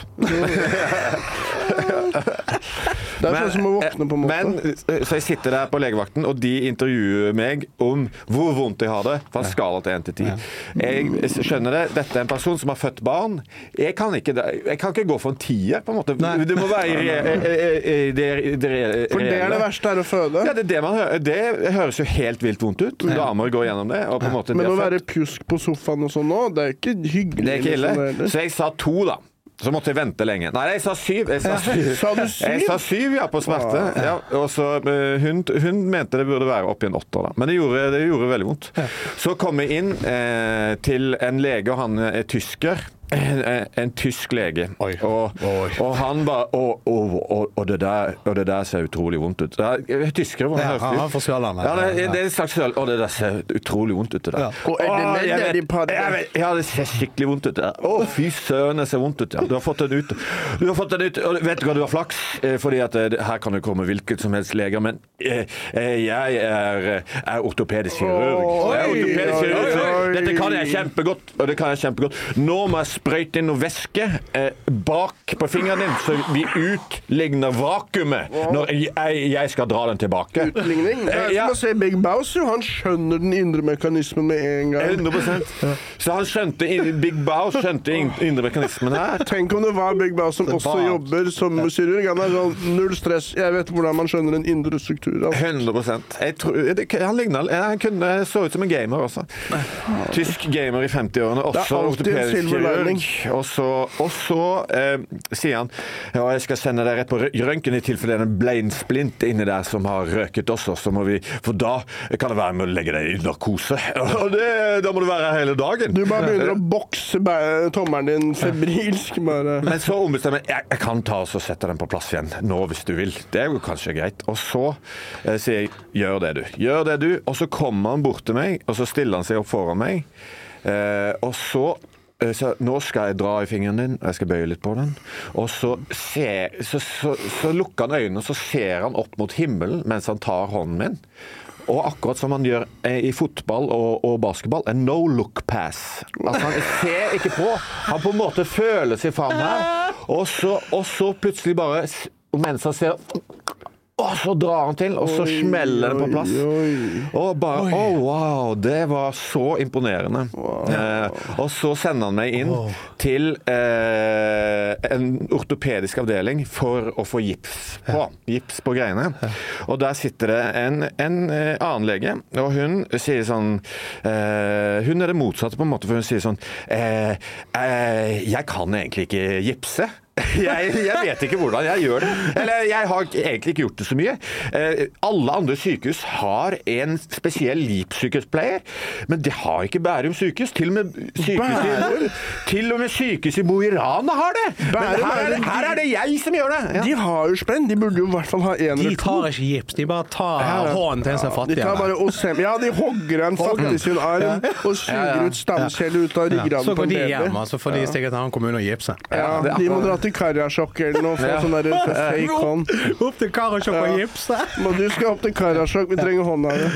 Det er sånn som å våkne på en måte. Men, så jeg sitter der på legevakten, og de intervjuer meg om hvor vondt jeg har det, fra skala til en til ti. Jeg skjønner det, dette er en person som har født barn. Jeg kan ikke, jeg kan ikke gå for en tier, på en måte. Nei. Det må være i, i, i, det, det, for det er det verste her å føde. Ja, det, er det, man hører, det høres jo helt vilt vondt ut. Damer går gjennom det. Og på en måte, men å være pjusk på sofaen og sånn nå, det er ikke hyggelig. Det er ikke ille. Så jeg sa to da. Så måtte jeg vente lenge. Nei, jeg sa syv. Jeg sa syv, sa du syv? Jeg sa syv, ja, på smerte. Ja, og så, hun, hun mente det burde være opp i en åtter, da. Men det gjorde, det gjorde veldig vondt. Så kom jeg inn eh, til en lege, og han er tysker. En, en, en tysk lege. Oi. Og, Oi. og han bare og, og, og, og, det der, og det der ser utrolig vondt ut. Ja, tyskere var ja, han, han får Sørlandet. Ja, det, det er en slags sørl. Og det der ser utrolig vondt ut. Det der. Ja. Og er det med det de padder? Ja, det ser skikkelig vondt ut. Å, fy søren, det ser vondt ut. Ja. Du har fått den ut. Du har fått den ut. Og vet du hva, du har flaks? Fordi at her kan det komme hvilket som helst leger, men eh, jeg er, er ortopedisk kirurg. Jeg er ortopedisk kirurg. Dette kan jeg kjempegodt, og det kan jeg kjempegodt. Nå må jeg sprøyte inn noe væske eh, bak på fingeren din, så vi utligner vakuumet når jeg, jeg skal dra den tilbake. Utligning? Det er som å se Big Boss, jo. Han skjønner den indre mekanismen med en gang. hundre prosent. Så han skjønte, Big Boss skjønte indre mekanismen her. Tenk om det var Big Boss som også jobber som kirurg. Han er sånn, null stress. Jeg vet hvordan man skjønner den indre struktur. Altså. hundre prosent. Jeg tror, det, han ligner, han kunne så ut som en gamer også. Tysk gamer i femti-årene, også ortopedisk kirurg. Og så, og så eh, sier han, ja, jeg skal sende deg rett på røntgen i tilfelle det er en bleinsplint inni der som har røket også, så må vi, for da kan det være med å legge deg i narkose. Og det, da må du være her hele dagen. Du bare begynner å bokse tommeren din febrilsk, bare. Men så ombestemmer jeg, jeg kan ta oss og sette den på plass igjen, nå hvis du vil. Det er jo kanskje greit. Og så eh, sier jeg, gjør det du. Gjør det du. Og så kommer han bort til meg, og så stiller han seg opp foran meg. Eh, og så Så nå skal jeg dra i fingeren din, og jeg skal bøye litt på den. Og så, ser, så, så, så lukker han øynene, og så ser han opp mot himmelen mens han tar hånden min. Og akkurat som han gjør i fotball og, og basketball, en no-look pass. Altså han ser ikke på, han på en måte føler seg fram her. Og så, og så plutselig bare, mens han ser... Og så drar han til, og så smeller den på plass. Og bare, å oh, wow, det var så imponerende. Wow. Eh, og så sender han meg inn wow. til eh, en ortopedisk avdeling for å få gips på, ja. gips på greiene. Ja. Og der sitter det en, en eh, annen lege, og hun sier sånn, eh, hun er det motsatte på en måte, for hun sier sånn, eh, eh, jeg kan egentlig ikke gipse. Jeg, jeg vet ikke hvordan jeg gjør det. Eller jeg har egentlig ikke gjort det så mye. Eh, alle andre sykehus har en spesiell lipsykhuspleier, men det har ikke Bærum sykehus. Til og med sykehus i, til og med sykehus i Mo i Rana har det. Men her er det, her er det jeg som gjør det. Ja. De har jo spenn. De burde jo i hvert fall ha en eller to. De tar ikke gips. De bare tar ja, hånden til en som er fattig. De tar bare osem. Ja, de hogger en fattig sin arm ja. og suger ut stamceller ut av ryggraden ja. Så går de hjem, og så får de stikke til en kommune og gipse. Ja, de må dra til Karasjok eller noe, ja. sånn der fake hånd. Opp til Karasjok og gipse. Men du skal opp til Karasjok, vi trenger hånda di.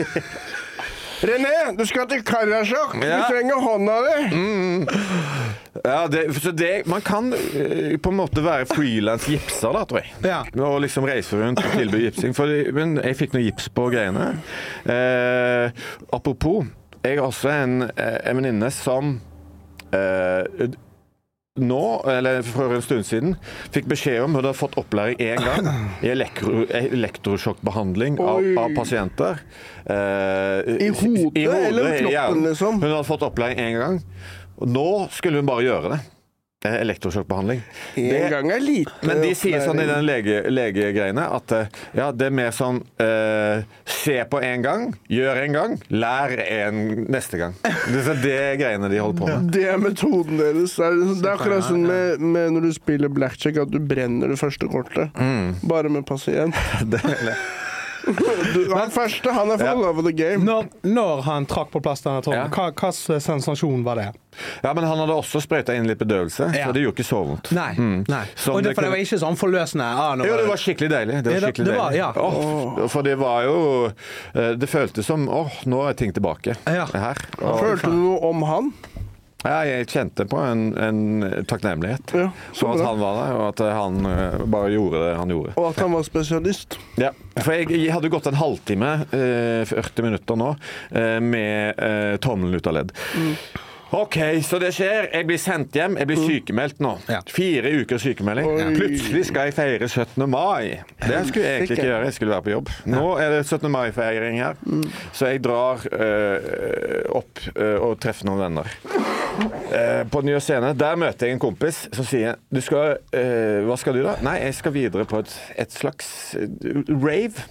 René, du skal til Karasjok, vi trenger hånda di. Mm. Ja, det, så det, man kan uh, på en måte være freelance gipser da, tror jeg. Ja. Og liksom reise rundt og tilby gipsing. For, men jeg fikk noe gips på greiene. Uh, apropos, jeg har også en, en venninne som uh, nå, eller for en stund siden, fikk beskjed om hun hadde fått opplæring en gang i elektro, elektrosjokkbehandling av, av pasienter. Uh, I hodet, i hodet eller kroppen, ja. Liksom? Hun hadde fått opplæring en gang, og nå skulle hun bare gjøre det. Elektrosjokkbehandling. En gang er lite. Men de sier sånn i den lege, legegreiene at ja, det er mer sånn uh, se på en gang, gjør en gang, lær en neste gang. Det er det greiene de holder på med. Det er metoden deres. Det er, det er akkurat sånn med, med når du spiller blackjack at du brenner det første kortet. Mm. Bare med pasient. Det er Du, han første, han er for ja. love of the game. Når, når han trakk på plass denne tråden, ja. hva, hva sensasjon var det? Ja, men han hadde også sprøytet inn litt bedøvelse, ja. så det gjorde ikke så vondt. Nei, mm. nei. Og det, for det var ikke sånn forløsende? Ah, jo, det var skikkelig deilig. Det var skikkelig det, det var, ja. deilig. Oh, for det var jo, det føltes som, åh, oh, nå er ting tilbake ja. her. Og, Følte du noe om han? Ja, jeg kjente på en, en takknemlighet ja, for at han var der, og at han uh, bare gjorde det han gjorde. Og at han var spesialist. Ja, for jeg, jeg hadde gått en halvtime, uh, førti minutter nå, uh, med uh, tommelen ut av ledd. Mm. Ok, så det skjer. Jeg blir sendt hjem. Jeg blir sykemeldt nå. Ja. Fire uker sykemelding. Oi. Plutselig skal jeg feire syttende mai. Det skulle jeg egentlig ikke gjøre. Jeg skulle være på jobb. Nå er det syttende mai-feiring her. Så jeg drar uh, opp uh, og treffer noen venner. Uh, på Nye Scene, der møter jeg en kompis som sier, du skal, uh, hva skal du da? Nei, jeg skal videre på et, et slags uh, rave.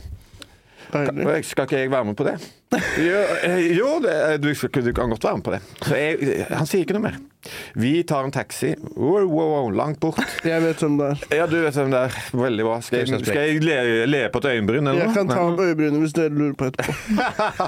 Skal ikke jeg være med på det? Jo, jo det, du, du kan godt være med på det. Så jeg, han sier ikke noe mer. Vi tar en taxi. Wow, wow, wow, langt bort. Jeg vet hvem det er. Ja, du vet hvem det er. Veldig bra. Skal jeg, skal jeg le, le på et øyenbryn? Eller? Jeg kan ta opp øyenbrynet hvis dere lurer på etterpå.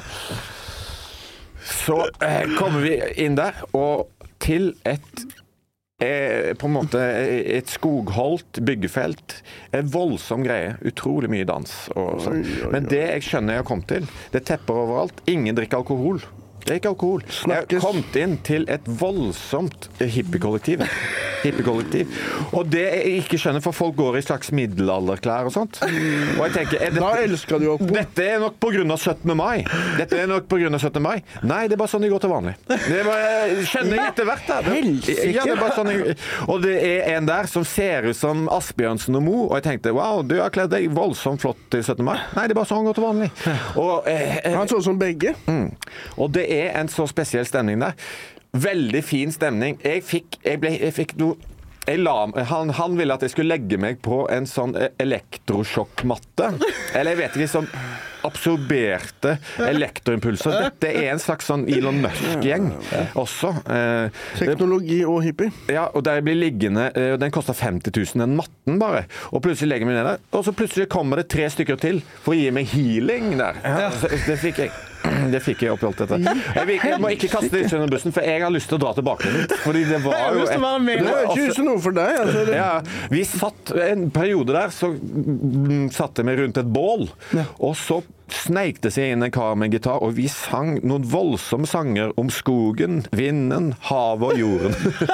Så eh, kommer vi inn der, og til et på en måte et skogholdt byggefelt, en voldsom greie, utrolig mye dans og sånn. Men det jeg skjønner jeg har kommet til, det er tepper overalt, ingen drikker alkohol. Det er ikke alkohol. Jeg har kommet inn til et voldsomt hippiekollektiv. Hippiekollektiv. Og det jeg ikke skjønner, for folk går i slags middelalderklær og sånt. Og jeg tenker, er dette, da elsker du opp. Dette er nok på grunn av syttende mai. Dette er nok på grunn av syttende mai. Nei, det er bare sånn de går til vanlig. Det er bare, jeg skjønner jeg etter hvert da. Det, ja, det er bare sånn jeg, og det er en der som ser ut som Asbjørnsen og Mo, og jeg tenkte, wow, du har kledd deg voldsomt flott til syttende mai. Nei, det er bare sånn han går til vanlig. Og, eh, han så som begge. Mm. Og det er en så spesiell stemning der. Veldig fin stemning. Jeg fikk, jeg ble, jeg fikk noe jeg la, han, han ville at jeg skulle legge meg på en sånn elektrosjokkmatte. Eller jeg vet ikke, som absorberte elektroimpulser. Dette er en slags sånn Elon Musk-gjeng også. Eh, Teknologi og hippie. Ja, og der jeg blir liggende, eh, den kostet femti tusen den matten bare. Og plutselig legger jeg meg ned der, og så plutselig kommer det tre stykker til for å gi meg healing der. Ja. Så, det fikk jeg. Det fikk jeg oppi alt dette. Jeg, vil, jeg må ikke kaste det under bussen, for jeg har lyst til å dra tilbake litt. Fordi det var jo... Det var ikke også noe for deg. Altså det... Ja, vi satt en periode der, så satt jeg meg rundt et bål, og så sneikte seg inn en kar med en gitar, og vi sang noen voldsomme sanger om skogen, vinden, havet og jorden.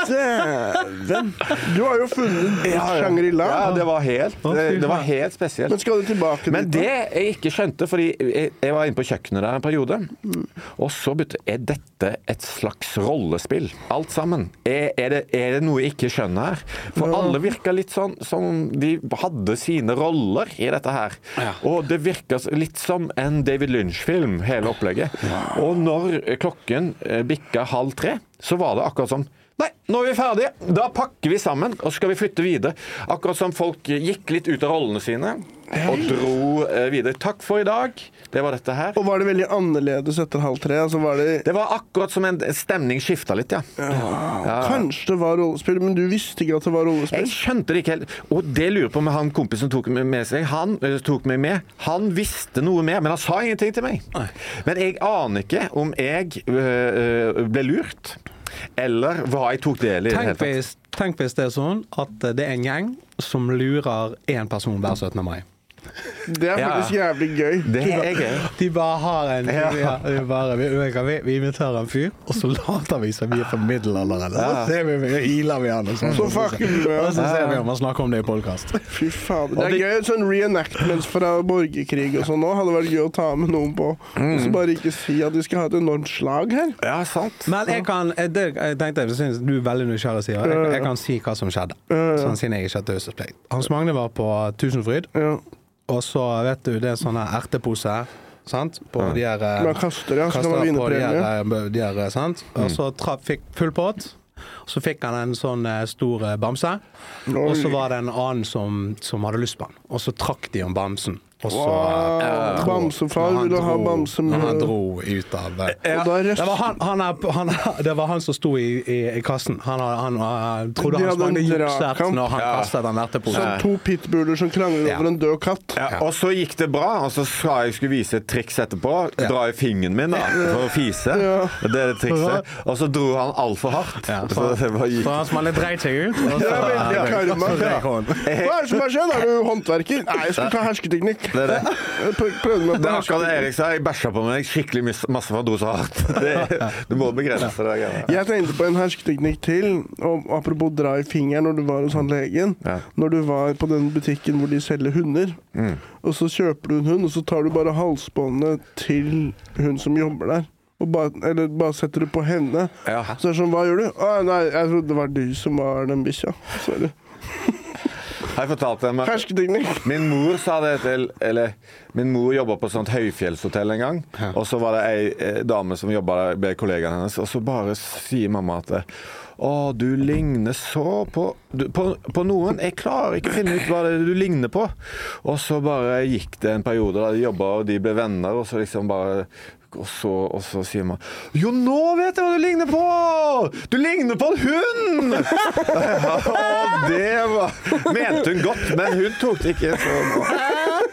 Dæven! Du har jo funnet ja, Shangri-La. Ja, det var helt, det, det var helt spesielt. Men skal du tilbake? Men det jeg ikke skjønte, fordi jeg, jeg var inne på kjøkkenet der en periode, og så begynte, er dette et slags rollespill? Alt sammen. Er, er, det, er det noe jeg ikke skjønner her? For ja. Alle virker litt sånn, som de hadde sine roller i dette her. Ja. Og det virker litt som en David Lynch-film, hele opplegget. Wow. Og når klokken bikka halv tre, så var det akkurat som nei, nå er vi ferdige. Da pakker vi sammen, og så skal vi flytte videre. Akkurat som folk gikk litt ut av rollene sine, og dro videre. Takk for i dag. Det var dette her. Og var det veldig annerledes etter halv tre? Altså var det... det var akkurat som en stemning skiftet litt, ja. Ja. Ja. Kanskje det var rollespill, men du visste ikke at det var rollespill? Jeg skjønte det ikke helt. Og det lurer på med han kompisen som tok meg med seg. Han tok meg med. Han visste noe mer, men han sa ingenting til meg. Nei. Men jeg aner ikke om jeg øh, ble lurt, eller hva jeg tok del i. Tenk hvis, tenk hvis det er sånn at det er en gjeng som lurer en person hver syttende mai. Det er faktisk ja. jævlig gøy. Det er gøy. De bare har en ja. Ja, de bare, vi, vi, vi inviterer en fyr, og så later vi som vi er for middelalderen. Ja. Så ser vi, vi hiler vi han og sånn. Så fucking bra. Og så ser vi om han snakker om det i podcast. Fy faen. Det er de... gøy, sånn reenactments fra borgerkrig og sånn nå. Hadde vært gøy å ta med noen på. Mm. Og så bare ikke si at vi skal ha et enormt slag her. Ja, sant. Men jeg kan, det, jeg tenkte, jeg synes du er veldig nysgjerrig, sier. Jeg, jeg kan si hva som skjedde. Sånn siden jeg ikke hadde taushetsplikt. Hans Magne var på Tusenfryd. Ja. Og så, vet du, det er sånne ertepose, sant? På de her... Man kaster, ja, så kan man vinne premie. De her, sant? Og så traf, fikk full pott. Så fikk han en sånn stor bamse. Og så var det en annen som, som hadde lyst på han. Og så trakk de om bamsen. Og så wow, uh, Bamsefar ville ha bamse med. Han dro ut av det. Ja, det, var han, han er, han, det var han som sto i, i, i kassen. Han, han, han trodde han sprang jukset når han ja. kastet den erteposen. Så to pitbuller som krangler ja. over en død katt. Ja, og så gikk det bra, og så sa jeg skulle vise et triks etterpå. Dra i fingeren min da, for å fise. Ja. Det er det trikset. Og så dro han alt for hardt. Ja, så, så, så han smalle dreit seg ut. Og så, det er veldig karma. Ja. Hva er det som har skjedd? Er du håndverker? Nei, jeg skulle ta hersketeknikk. Det er det. Prøvde meg på det er akkurat det Erik sa. Jeg bæsja på meg skikkelig masse for å dro så hardt. Det, du må begrense det. Ja. Jeg tenkte på en hersketeknikk til, og apropos dra i fingeren når du var hos han legen. Ja. Når du var på den butikken hvor de selger hunder, mm. og så kjøper du en hund, og så tar du bare halsbåndet til hun som jobber der. Og bare, eller bare setter det på henne. Ja. Så er det sånn, hva gjør du? Å, nei, jeg trodde det var du som var den bikkja. Sorry. Jeg fortalte dem min mor sa det til, eller min mor jobbet på et sånt høyfjellshotell en gang, ja. og så var det en dame som jobbet med kollegaen hennes, og så bare sier mamma at å, du ligner så på, du, på, på noen, jeg klarer ikke å finne ut hva det er du ligner på. Og så bare gikk det en periode da de jobbet, og de ble venner, og så liksom bare Og så, og så sier man jo, nå vet jeg hva du ligner på! Du ligner på en hund! Ja, det var mente hun godt, men hun tok det ikke så bra.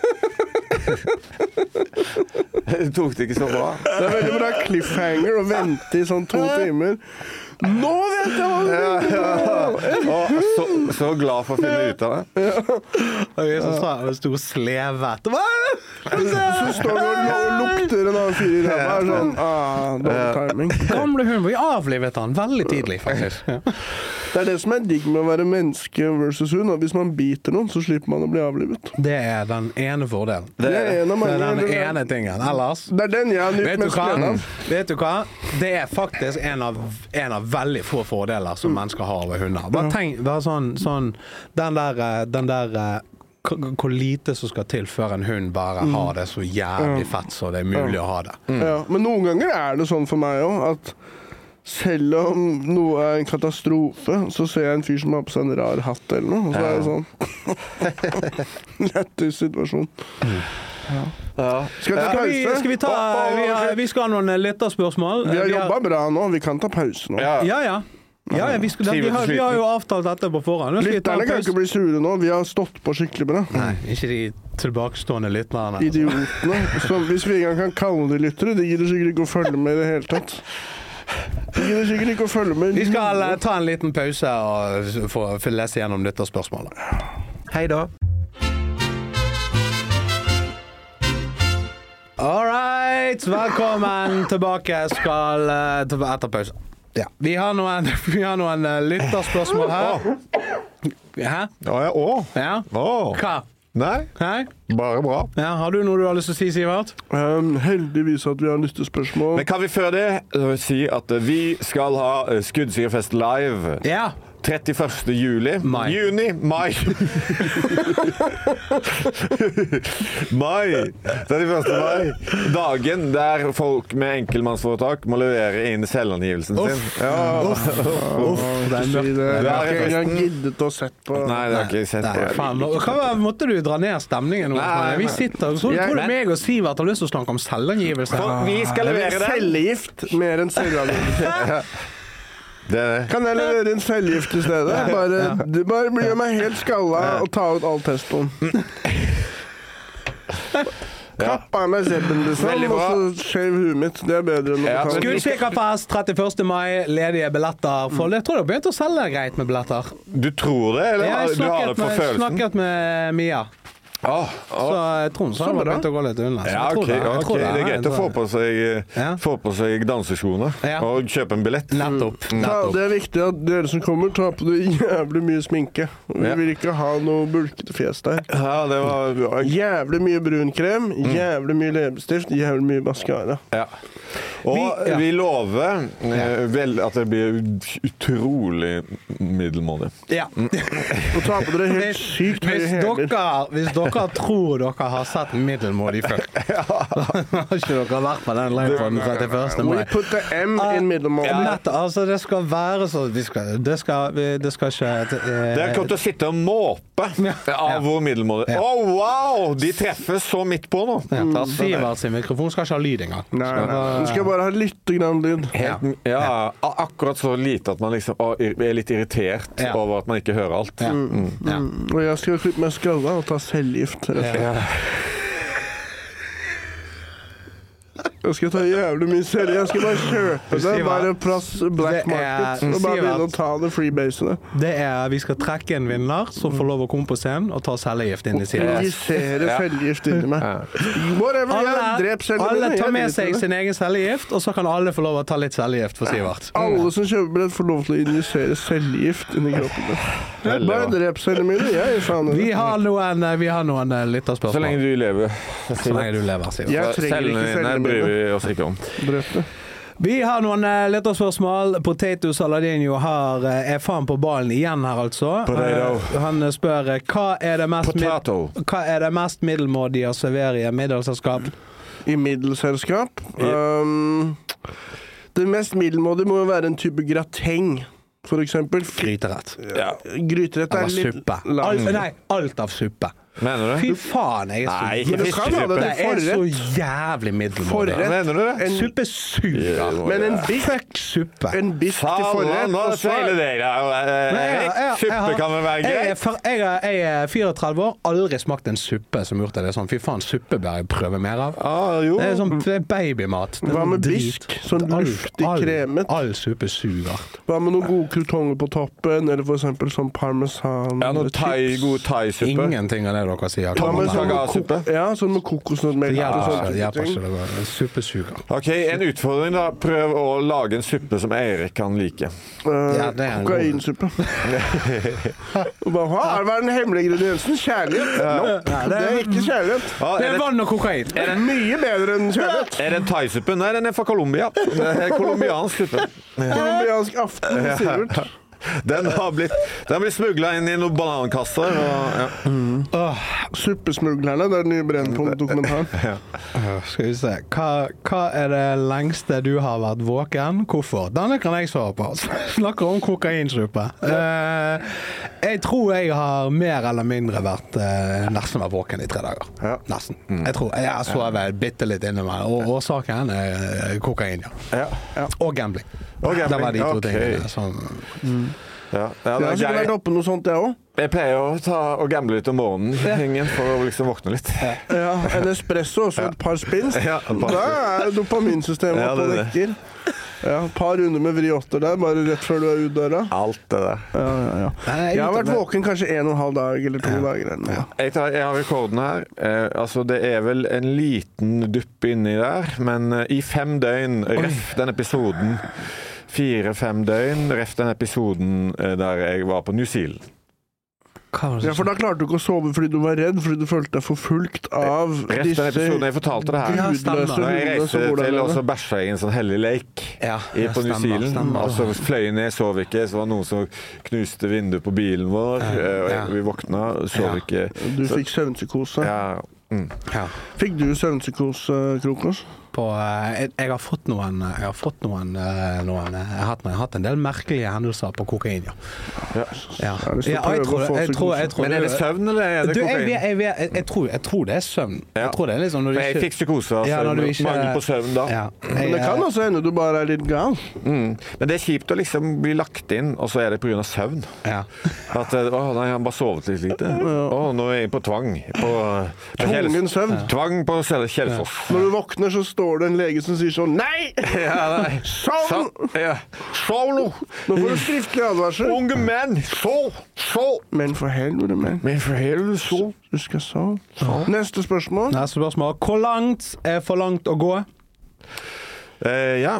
Hun tok det ikke så bra. Det er veldig bra cliffhanger å vente i sånn to timer. Nå vet jeg hva du ligner på! Ja, ja. Så, så glad for å finne ut av det. Ja. Og jeg så sa det stod slevet. Hva er det? Så står du og lukter en annen fyr i det. Det er sånn, ah, dårlig timing. Gamle hund, vi avlivet han veldig tidlig, faktisk. Ja. Det er det som er digg med å være menneske versus hund. Hvis man biter noen, så slipper man å bli avlivet. Det er den ene fordelen. Det er, en av mange, det er den det ene tingen. Ellers, det er den jeg har nytt mest glede av. Vet du hva? Det er faktisk en av, en av veldig få fordeler som mennesker har over hunder. Bare tenk, bare sånn, sånn den der, den der hvor lite som skal til før en hund bare har det så jævlig fett så det er mulig ja. å ha det. Mm. Ja, men noen ganger er det sånn for meg også, at selv om noe er en katastrofe, så ser jeg en fyr som har på seg en rar hatt eller noe, og så er det sånn lettis situasjon. Mm. Ja. Ja. Skal, skal, vi, skal vi ta vi, har, vi skal ha noen lytterspørsmål. Vi har jobbet bra nå, vi kan ta pause nå. Ja, ja, ja. Ja, ja vi, skal, vi, har, vi har jo avtalt dette på forhånd. Lytterne kan ikke bli sure nå, vi har stått på skikkelig bra. Nei, ikke de tilbakestående lytterne. Idiotene. Så hvis vi en gang kan kalle de lyttere, de gidder sikkert ikke å følge med i det hele tatt. De gidder sikkert ikke å følge med. Vi skal uh, ta en liten pause og få, få lese gjennom lytterspørsmålet. Hei da. All right, velkommen tilbake. Skal uh, til etter pause. Ja. Vi har noen, vi har noen uh, lytterspørsmål her. Hæ? Ja, ja, å. Ja. Å. Hva? Nei, Hei? bare bra. Ja, har du noe du har lyst til å si, Sivert? Um, heldigvis at vi har lytterspørsmål. Men kan vi før det si at vi skal ha Skuddsigerfest live? Ja. trettiførste juli. Mai. Juni. Mai. Mai. trettiførste mai. Dagen der folk med enkeltmannsforetak må levere inn selvangivelsen sin. Ja. Uff. Uff. Det er mørkt. Det har ikke engang giddet å sett på. Nei, det har ikke jeg sett på. Faen, hva måtte du dra ned stemningen? Nei, vi sitter, så tror du meg og Sivert har lyst til å snakke om selvangivelse? Vi skal levere det. Cellegift mer enn selvangivelse. Det... Kan jeg levere en cellegift i stedet? Bare, ja. Det bare blir meg helt skalla og ta ut all testoen. Kappa meg sebben, liksom, og så skjev huet mitt. Det er bedre enn å ja. ta. Skuddsigerfest trettiførste mai, ledige billetter. For jeg tror det har begynt å selge greit med billetter. Du tror det, eller ja, du har det på med, følelsen? Jeg snakket med Mia. Ah, ah. Så Trond sa det var begynt å gå litt unna. Ja, ok, det, ok. Det, det er greit å få på seg, ja. få på seg danseskoene ja. og kjøpe en billett. Nettopp. Mm. Ta, det er viktig at dere som kommer tar på det jævlig mye sminke. Vi vil ikke ha noe bulkete fjes der. Ja, det var... Jævlig mye brunkrem, jævlig mye leppestift, jævlig mye mascara. Ja. Og vi, ja. vi lover eh, vel at det blir utrolig middelmådig. Ja. Og ta på dere helt sykt høye hæler. Hvis dere tror dere har sett middelmådig før, ja. har ikke dere vært på den live på den trettiførste mai. We put the M in middelmådig. Ja, nett, altså det skal være så, det skal, det skal, det skal ikke... Eh, Dere kommer til å sitte og måpe ja. av hvor middelmådig. Å, ja. oh, wow! De treffer så midt på nå. Ja, Sivert sin mikrofon skal ikke ha lyd engang. Nei, nei. Den skal bare ha litt grann lyd. Helt, ja, ja, akkurat så lite at man liksom er litt irritert ja. over at man ikke hører alt. Ja. Mm. Ja. Og jeg skal klippe meg skalla og ta cellegift. Ja. Jeg skal ta jævlig mye selv. Jeg skal bare kjøpe det. Bare plass black market. Og bare begynne å ta det freebasene. Det er, vi skal trekke en vinner som får lov å komme på scenen og ta cellegift inn i siden. Og injisere cellegift inn i meg. Whatever, jeg drep cellegift. Alle tar med seg sin egen cellegift, og så kan alle få lov å ta litt cellegift for Sivert. Alle som kjøper billett får lov til å injisere cellegift inn i kroppen. Bare drep cellene mine. Jeg er faen. Vi har noen, vi har noen lytterspørsmål. Så lenge du lever. Så lenge du lever, Sivert. Jeg trenger ikke cellene mine. Oss ikke om. Vi har noen uh, lytterspørsmål. Potato Saladinho har, uh, er faen på ballen igjen her altså. Uh, han spør hva er det mest, mid hva er det mest middelmådige å servere i middelselskap? I middelselskap? Yeah. Um, det mest middelmådige må være en type grateng. For eksempel. Gryterett. Ja. Gryterett er litt suppe. Alt, nei, alt av suppe. Mener du? Fy faen, jeg er så, nei, ikke fiskesuppe. Det er så jævlig middelmådig. Mener du det? En suppe suger. Men en biff suppe. En biff til forrett. Nå sveiler deg da. Suppe kan vel være greit. Jeg, jeg, jeg er fireogtretti år, aldri smakt en suppe som gjort det sånn. Fy faen, suppe bør jeg prøve mer av. Ah, jo. Det er sånn babymat. Hva med bisk? Sånn luftig all, kremet. All suppe suger. Hva med noen gode krutonger på toppen, eller for eksempel sånn parmesan? Ja, noe thai, god thai-suppe. Ingenting av det dere sier. Tomatsuppe. Ja, sånn med kokosnøttmelk. Ja, ja, suppesuger. Ok, en utfordring da. Prøv å lage en suppe som Eirik kan like. Uh, ja, det er kokainsuppe. Hva er den hemmelige ingrediensen? Kjærlighet? Ja. No, det er ikke kjærlighet. Ja, er det er vann og kokain. Er det mye bedre enn kjærlighet? Er det en thai-suppe? Nei, den er fra Colombia. Det er kolumbiansk suppe. Kolumbiansk aften, Sivert. Den har blitt, den blir smuglet inn i noen banankasser og, ja. mm. oh, Suppesmuglerne, det er den nye Brennpunkt-dokumentaren. ja. uh, Skal vi se hva, hva er det lengste du har vært våken? Hvorfor? Denne kan jeg svare på. Snakker om kokainsuppe. uh, Jeg tror jeg har mer eller mindre vært uh, nesten vært våken i tre dager. ja. Nesten. mm. Jeg tror jeg har sovet bitte litt inni meg. Og årsaken er kokain, ja. Ja. Ja. Og gambling. Og gambling. Det var de to okay. tingene som mm. Ja, ja, det er vært oppe noe sånt, jeg også. Jeg pleier å ta og gamble litt om morgenen for å liksom våkne litt. Ja, en espresso og så et par spins. Ja, da er dopaminsystemet ja, på dekker. Ja, et par runder med vriotter der, bare rett før du er ut døra. Alt det der. Ja, ja, ja. Jeg har vært våken kanskje en og en halv dag eller to ja. dager. Eller, ja. jeg, tar, jeg har rekorden her. Eh, altså, det er vel en liten dupp inni der, men eh, i fem døgn, ref den episoden, fire-fem døgn, ref den episoden eh, der jeg var på New Zealand. Ja, for da klarte du ikke å sove fordi du var redd, fordi du følte deg forfulgt av Rett disse episoden jeg fortalte det her. Hudløse Når jeg reiste til, og så bæsja jeg i en sånn hellig lake ja, i, på New Zealand. Og så fløy ned, sov ikke, så var det noen som knuste vinduet på bilen vår, ja, og jeg, vi våkna, sov ja. ikke. Du fikk søvnpsykose. Ja. Mm. Ja. Fikk du søvnpsykose, Krokos? På, jeg, jeg har fått noen jeg har fått noen, noen jeg, har hatt, jeg har hatt en del merkelige hendelser på kokain, ja. Ja. Ja. Ja, jeg tror, jeg tror, jeg tror, Men er det søvn, eller er det du, kokain? Jeg, jeg, jeg, jeg, tror, jeg tror det er søvn. Ja. Jeg tror det er liksom når du ikke... Jeg fikk psykose, altså. Ja, ikke... Mangel på søvn da. Ja. Men det kan også hende du bare er litt gal. Mm. Men det er kjipt å liksom bli lagt inn, og så er det på grunn av søvn. Ja. At, å, nei, han bare sovet litt lite. Å, nå er jeg på tvang. På, Tvungen søvn. Tvang på Kjellfoss. Når du våkner, så står står det en lege som sier sånn, nei! Ja, nei. Sånn! Ja. Sånn! Nå får du skriftlig advarsel. Unge menn, så, så. Men for helvete, menn. Men for helvete, så. Du skal så. så. Neste spørsmål. Neste spørsmål. Hvor langt er for langt å gå? Eh, ja.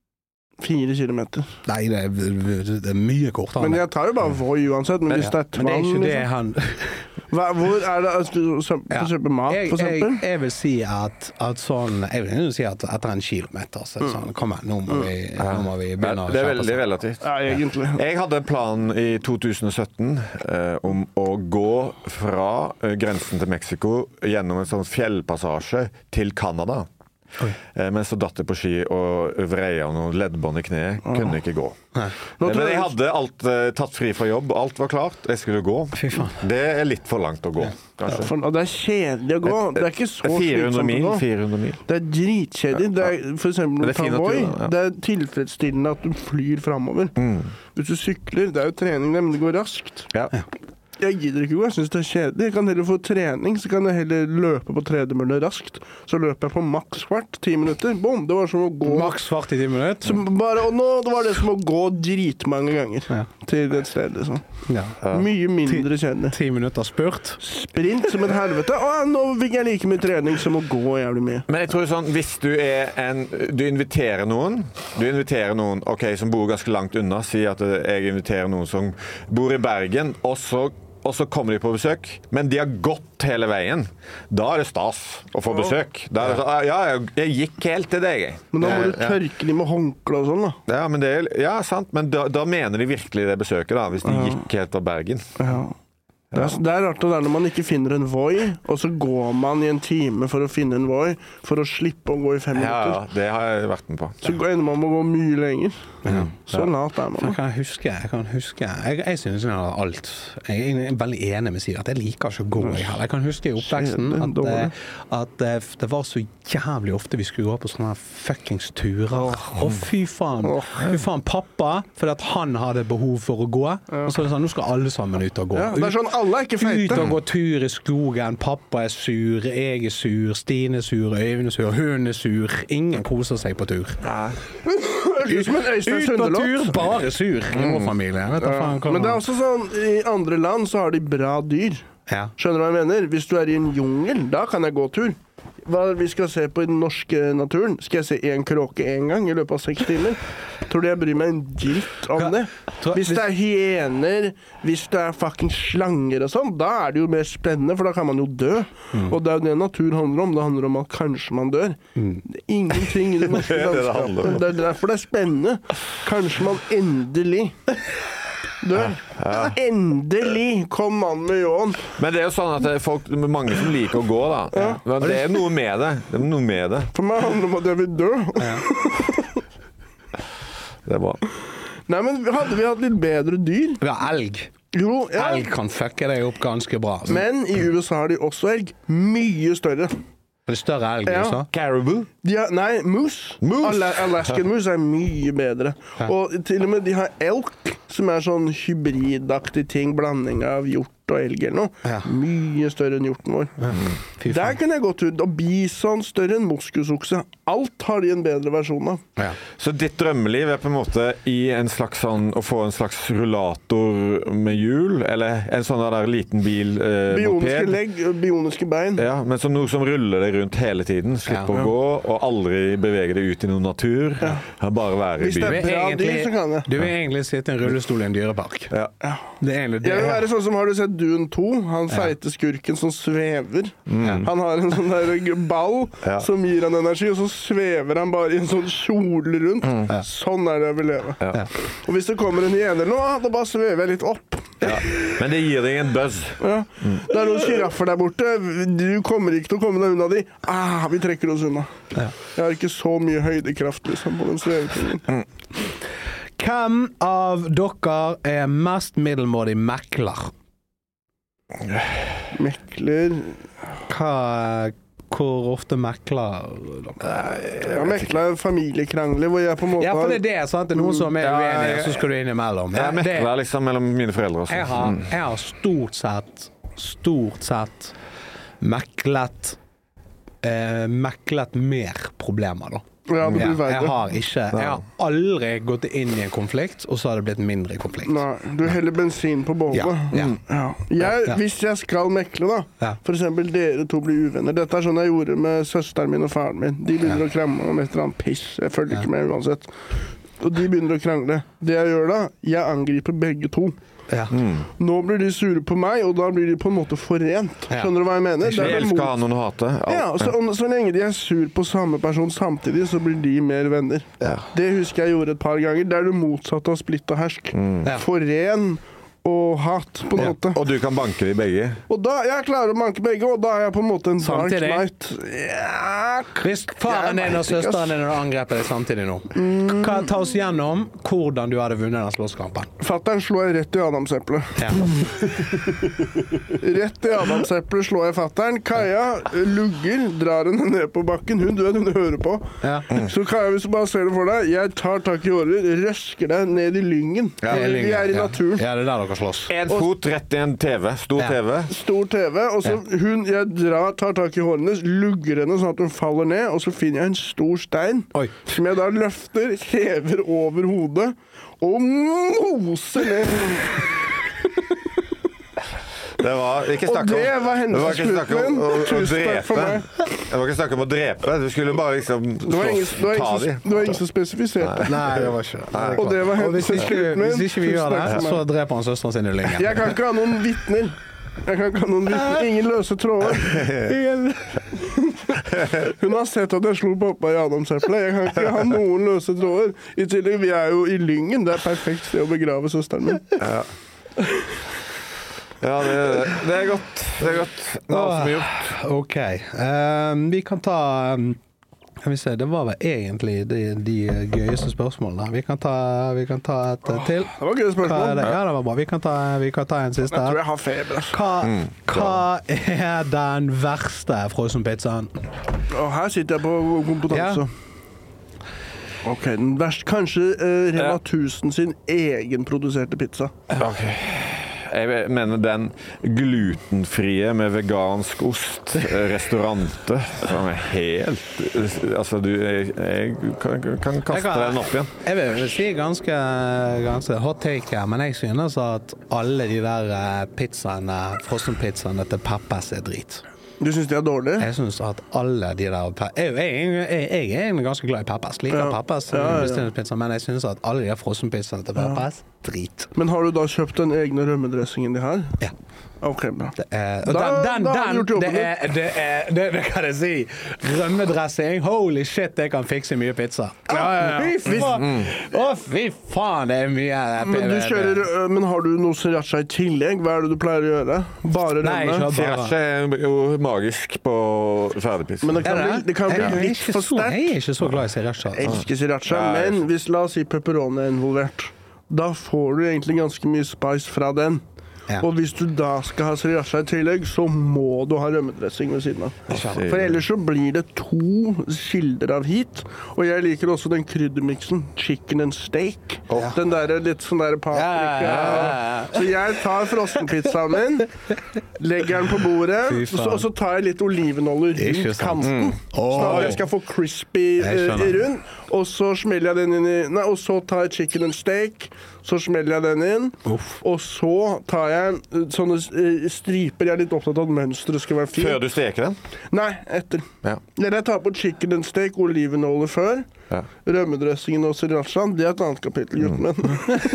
Fire kilometer. Nei, det er, det er mye kortere. Men jeg tar jo bare Voi uansett, men hvis det er tvang... Men det er ikke det liksom. han... Hva, hvor er det altså, for å kjøpe mat, jeg, for eksempel? Jeg, jeg vil si at, at sånn... Jeg vil si at etter en kilometer, så er det sånn, kom igjen, nå må vi, nå må vi begynne å kjøpe. Det er veldig relativt. Ja, egentlig. Jeg hadde en plan i to tusen og sytten eh, om å gå fra eh, grensen til Mexico gjennom en sånn fjellpassasje til Kanada. Eh, men så datt jeg på ski og vreia noen leddbånd i kneet, oh. kunne ikke gå. Eh, men jeg hadde alt eh, tatt fri fra jobb, alt var klart, jeg skulle gå. Det er litt for langt å gå, kanskje. Ja, for, og det er kjedelig å gå, det er ikke så slitsomt å gå. fire hundre mil. Det er dritkjedelig, det er, for eksempel når du tar Voi, ja. Det er tilfredsstillende at du flyr fremover. Mm. Hvis du sykler, det er jo trening, men det går raskt. Ja. Jeg gidder ikke gå, jeg synes det er kjedelig. Jeg kan heller få trening, så kan jeg heller løpe på tredemølle raskt. Så løper jeg på maks fart, ti minutter. Boom, det var som å gå... Maks fart i ti minutter? Så bare, og nå det var det som å gå dritmange ganger ja. Til et sted, liksom. Ja. Mye mindre kjedelig. Ti minutter spurt. Sprint som et helvete. Å, nå fikk jeg like mye trening som å gå jævlig mye. Men jeg tror sånn, hvis du er en... Du inviterer noen, du inviterer noen, ok, som bor ganske langt unna, si at jeg inviterer noen som bor i Bergen, og så og så kommer de på besøk, men de har gått hele veien. Da er det stas å få besøk. Da er det så, ja, jeg, jeg gikk helt til deg. Men da må du tørke de med håndkle og sånn, da. Ja, men det er, ja, sant, men da, da mener de virkelig det besøket, da, hvis de ja. Gikk helt av Bergen. Ja. Det er, det er rart det der når man ikke finner en Voi, og så går man i en time for å finne en Voi, for å slippe å gå i fem minutter. Ja, det har jeg vært med på. Så ender man med å gå mye lenger. Ja. Så ja. Lat er man. Jeg kan huske, jeg kan huske. Jeg, jeg synes jeg har alt. Jeg er veldig enig med Sivert. Jeg liker ikke å gå i her. Jeg kan huske i oppveksten at, at, at det var så jævlig ofte vi skulle gå på sånne fuckings turer. Å, fy faen. Fy faen, pappa, fordi at han hadde behov for å gå. Og så er det sånn, nå skal alle sammen ut og gå. Ja, det er sånn, alle er ikke feite. Ut og gå tur i skogen. Pappa er sur, jeg er sur, Stine er sur, Øyvind er sur, hun er sur. Ingen koser seg på tur. Ja. Ut, ut på tur, bare sur i vår familie. Vet du, faen, men det er også sånn, i andre land så har de bra dyr. Ja. Skjønner du hva jeg mener? Hvis du er i en jungel, da kan jeg gå tur. Hva vi skal se på i den norske naturen? Skal jeg se en kråke en gang i løpet av seks timer? Tror du jeg bryr meg en dritt om det? Hvis det er hyener, hvis det er fucking slanger og sånn, da er det jo mer spennende, for da kan man jo dø. Mm. Og det er jo det natur handler om. Det handler om at kanskje man dør. Mm. Det er ingenting i det norske landskapet. Det er derfor det er spennende. Kanskje man endelig dør. Ja. Endelig kom man med Johan. Men det er jo sånn at det er folk, mange som liker å gå da. Ja. Men det er noe med det. Det er noe med det. For meg handler det om at jeg vil dø. Ja. Det er bra. Nei, men hadde vi hatt litt bedre dyr? Ja, elg. Jo, ja. Elg kan fucke deg opp ganske bra. Så. Men i U S A har de også elg. Mye større. Det er større elg, ja. Så? Caribou? Har, nei, moose. moose. Ala Alaskan moose er mye bedre. Ja. Og til og med de har elk, som er sånn hybridaktig ting, blanding av hjort og elg eller noe. Ja. Mye større enn hjorten vår. Ja. Der kan jeg gå ut. Og bison større enn moskusokse. Alt har de en bedre versjon av. Ja. Så ditt drømmeliv er på en måte i en slags sånn, å få en slags rullator med hjul, eller en sånn der liten bil, eh, bioniske moped. legg, bioniske bein. Ja, men som noe som ruller deg rundt hele tiden. Slipper ja. Å gå, og aldri bevege deg ut i noen natur. Ja. Bare være i byen. Hvis det er bra dyr, så kan jeg. Du vil egentlig sitte i en rullestol i en dyrepark. Ja. Ja. Det er egentlig det. Jeg vil være sånn som, har du sett Dune to? Han feite skurken som svever. Mm. Han har en sånn der ball ja. Som gir han energi, og så svever han bare i en sånn kjole rundt. Mm. Ja. Sånn er det jeg vil leve. Ja. Og hvis det kommer en hyene eller noe, da bare svever jeg litt opp. Ja. Men det gir deg en buzz. Ja. Mm. Det er noen giraffer der borte. Du kommer ikke til å komme deg unna de. Ah, vi trekker oss unna. Ja. Jeg har ikke så mye høydekraft liksom, på den svevetingen. Mm. Hvem av dere er mest middelmådig mekler? Mekler Hva, hvor ofte mekler dere? Ja, mekler familiekrangler hvor jeg på en måte Ja, for det er det, sant? Det er noen som er uenige, så skal du inn imellom. Jeg mekler liksom mellom mine foreldre også. Jeg har, jeg har stort sett Stort sett meklet eh, meklet mer problemer da. Ja, du ja, vet jeg har ikke, jeg har aldri gått inn i en konflikt, og så har det blitt mindre konflikt. Nei, du heller bensin på bålet. Ja, ja. Ja. Jeg, ja. Hvis jeg skal mekle da, ja. for eksempel dere to blir uvenner, dette er sånn jeg gjorde med søsteren min og faren min. De begynner ja. å krangle om et eller annet piss, jeg følger ja. ikke med uansett. Og de begynner å krangle. Det jeg gjør da, jeg angriper begge to. Ja. Mm. Nå blir de sure på meg, og da blir de på en måte forent. Ja. Skjønner du hva jeg mener? Det er skal ha noen å hate. Ja, så, så lenge de er sur på samme person samtidig, så blir de mer venner. Ja. Det husker jeg gjorde et par ganger. Det er det motsatte av splitt og hersk. Mm. Ja. Foren og hat, på en ja. måte. Og du kan banke de begge? Og da, jeg klarer å banke begge, og da er jeg på en måte en samtidig. Dark Knight. Ja, hvis faren din og søsteren din angreper deg samtidig nå, mm. kan ta oss gjennom hvordan du hadde vunnet den slåsskampen? Fatteren slår jeg rett i adamseplet. Ja. Rett i adamseplet slår jeg fatteren. Kaja lugger, drar henne ned på bakken. Hun død, hun hører på. Ja. Mm. Så Kaja, hvis du bare ser det for deg, jeg tar tak i håret, røsker deg ned i lyngen. Ja, vi er i naturen. Ja, det er der dere slåss. En fot rett i en T V. Stor ja. T V. Stor T V, og så ja. hun, jeg drar, tar tak i hårene, lugger henne sånn at hun faller ned, og så finner jeg en stor stein, Oi. Som jeg da løfter, hever over hodet, og moser ned. Det var ikke snakk om, og det var hennes slutten. Tusen takk for meg. Det var ikke snakk om å drepe. Du skulle bare liksom slåss, ta dem. Det var ingen som spesifiserte. Nei, det var ikke. Nei, og det var hennes slutten. Hvis ikke vi gjør det, så dreper han søsteren sin i lyngen. Jeg kan ikke ha noen vittner. Jeg kan ikke ha noen vittner. Ingen løse tråder. Ingen. Hun har sett at jeg slo pappa i adamseplet. Jeg kan ikke ha noen løse tråder. I tillegg, vi er jo i lyngen. Det er perfekt sted å begrave søsteren min. Ja. Ja, det, det er godt. Det er godt. Det er alt som er gjort. Ok. Um, vi kan ta um, kan vi se, det var vel egentlig de, de gøyeste spørsmålene. Vi kan ta, vi kan ta et oh, til. Det var gøye spørsmål. Det? Ja, det var bra. Vi kan ta, vi kan ta en siste. Jeg tror jeg har feber. Hva, mm, hva er den verste frossenpizzaen? Og her sitter jeg på kompetanse. Ja. Ok, den verste, kanskje uh, Rema tusen sin egenproduserte pizza. Ok. Jeg mener den glutenfrie med vegansk ost, restaurante, som er helt... Altså, du, jeg, jeg kan, kan kaste jeg kan, den opp igjen. Jeg vil si ganske, ganske hot take her, men jeg synes at alle de der pizzaene, frossenpizzaene til Peppers er drit. Du synes de er dårlige? Jeg synes at alle de der... Jeg, jeg, jeg, jeg er egentlig ganske glad i Peppers. Liker ja. Peppers, ja, ja, ja. Men jeg synes at alle de frossenpizzaene til Peppers, ja. Drit. Men har du da kjøpt den egne rømmedressingen de har? Ja. Ok, bra. Det er, da, den, den, da har du gjort jobben. Det er, det er, det, det kan jeg si. Rømmedressing, holy shit, det kan fikse mye pizza. Ja, ja, ja. Fy faen. Mm. Å, fy faen, det er mye. Men, du kjører, men har du noe sriracha i tillegg? Hva er det du pleier å gjøre? Bare rømme? Sriracha er jo magisk på ferdigpizza. Men det kan bli, det kan bli jeg, litt for sterkt. Jeg er ikke så glad i sriracha. Jeg elsker sriracha, men hvis la oss si pepperoni er involvert, da får du egentlig ganske mye spice fra den. Ja. Og hvis du da skal ha sriracha i tillegg, så må du ha rømmedressing ved siden av. For ellers så blir det to kilder av heat. Og jeg liker også den kryddermiksen, chicken and steak. Oh. Den der litt sånn der paprika. Ja, ja, ja. Så jeg tar frossenpizzaen min, legger den på bordet, og så, og så tar jeg litt olivenolje rundt kanten. Mm. Oh. Så at jeg skal få crispy uh, rundt. Og så smeller jeg den inn i... Nei, og så tar jeg chicken and steak, så smeller jeg den inn, Uff. Og så tar jeg sånne striper. Jeg er litt opptatt av at mønstret skal være fint. Før du steker den? Nei, etter. Ja. Jeg tar på chicken and steak, olivenolje før, ja. Rømmedressingen og srirachaen, det er et annet kapittel, gutten min.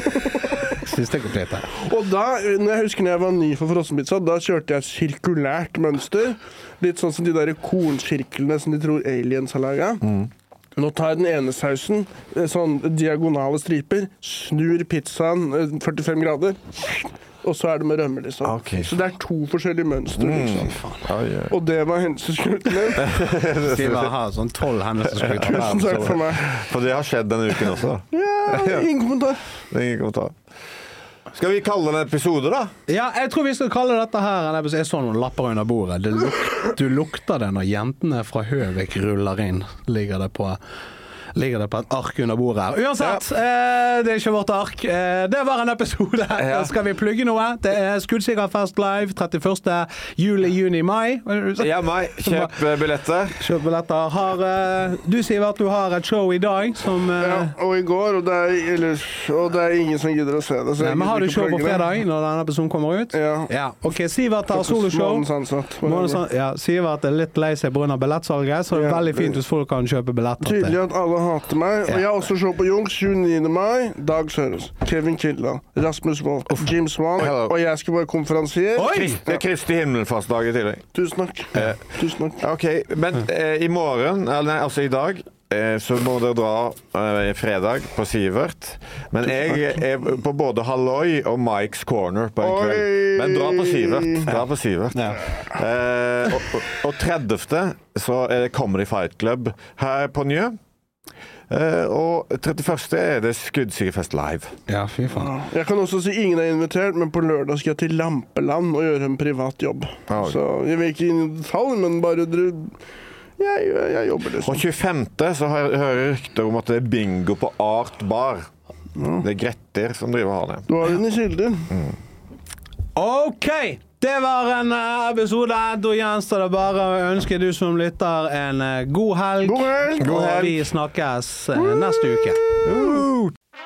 Mm. Siste komplett her. Og da, når jeg husker når jeg var ny for frossenpizza, da kjørte jeg sirkulært mønster. Litt sånn som de der kornsirklene som de tror aliens har laget. Mm. Nå tar jeg den ene sausen, sånn diagonale striper, snur pizzaen førtifem grader, og så er det med rømme, liksom. Okay. Så det er to forskjellige mønstre, liksom. Mm. Oh, yeah. Og det var hendelsesskrutten min. Skal vi ha sånn tolv hendelsesskrutter? Tusen takk for meg. For det har skjedd denne uken også, da. Ja, ingen kommentar. Ingen kommentar. Skal vi kalle det en episode, da? Ja, jeg tror vi skal kalle dette her en episode. Jeg så noen lapper under bordet. Luk, du lukter det når jentene fra Høvik ruller inn, ligger det på. ligger det på et ark under bordet her. Uansett, ja. eh, det er ikke vårt ark. Eh, det var en episode. Ja. Skal vi plugge noe? Det er Skuddsigerfest live trettiførste juli, juni, mai. Ja, mai. Kjøp billetter. Kjøp billetter. Har, eh, du sier at du har et show i dag som... Eh, ja, og i går, og det, er, eller, og det er ingen som gidder å se det. Nei, men har du show på fredag når denne episoden kommer ut? Ja. Ja. Ok, Sivert har soloshow. Ja, Sivert er litt lei seg på grunn av billettsalget, så det er veldig fint hvis folk kan kjøpe billetter til. Tydelig at alle hater meg, og jeg har også show på Jungs tjueniende mai, Dag Søres, Kevin Kilda, Rasmus Wolf, Jim Swan, og jeg skal være konferansier. Oi! Det er Kristi himmelfartsdag i tillegg. Tusen takk. Eh, Tusen takk. Ok, men eh, i morgen, eller nei, altså i dag, eh, så må dere dra eh, fredag på Sivert, men jeg er på både Halloi og Mike's Corner på en kveld. Men dra på Sivert, dra på Sivert. Ja. Eh, og, og tredivte så er det Comedy Fight Club her på Njø. Uh, og trettiførste er det Skuddsigerfest live. Ja, fy faen. Jeg kan også si ingen er invitert, men på lørdag skal jeg til Lampeland og gjøre en privat jobb. Ah, så jeg vil ikke inn i detalj, men bare jeg, jeg, jeg jobber liksom. Og tjuefemte så har jeg hørt rykter om at det er bingo på Art Bar. Ja. Det er Gretter som driver og har det. Du har den i kilder. Mm. Ok! Det var en episode. Da gjenstår det bare å ønske du som lytter en god helg. God helg! Og vi snakkes neste uke. Uh!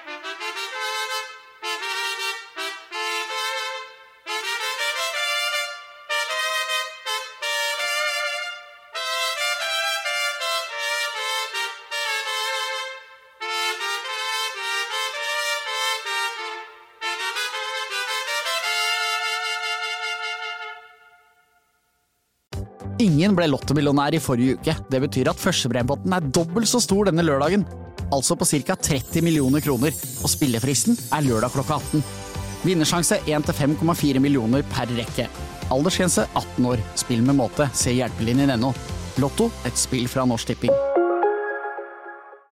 Ingen ble lottomillionær i forrige uke. Det betyr at førstepremiepotten er dobbelt så stor denne lørdagen. Altså på cirka tretti millioner kroner. Og spillefristen er lørdag klokka atten. Vinnersjanse én til fem komma fire millioner per rekke. Aldersgrense atten år. Spill med måte. Se hjelpelinjen ennå. Lotto, et spill fra Norsk Tipping.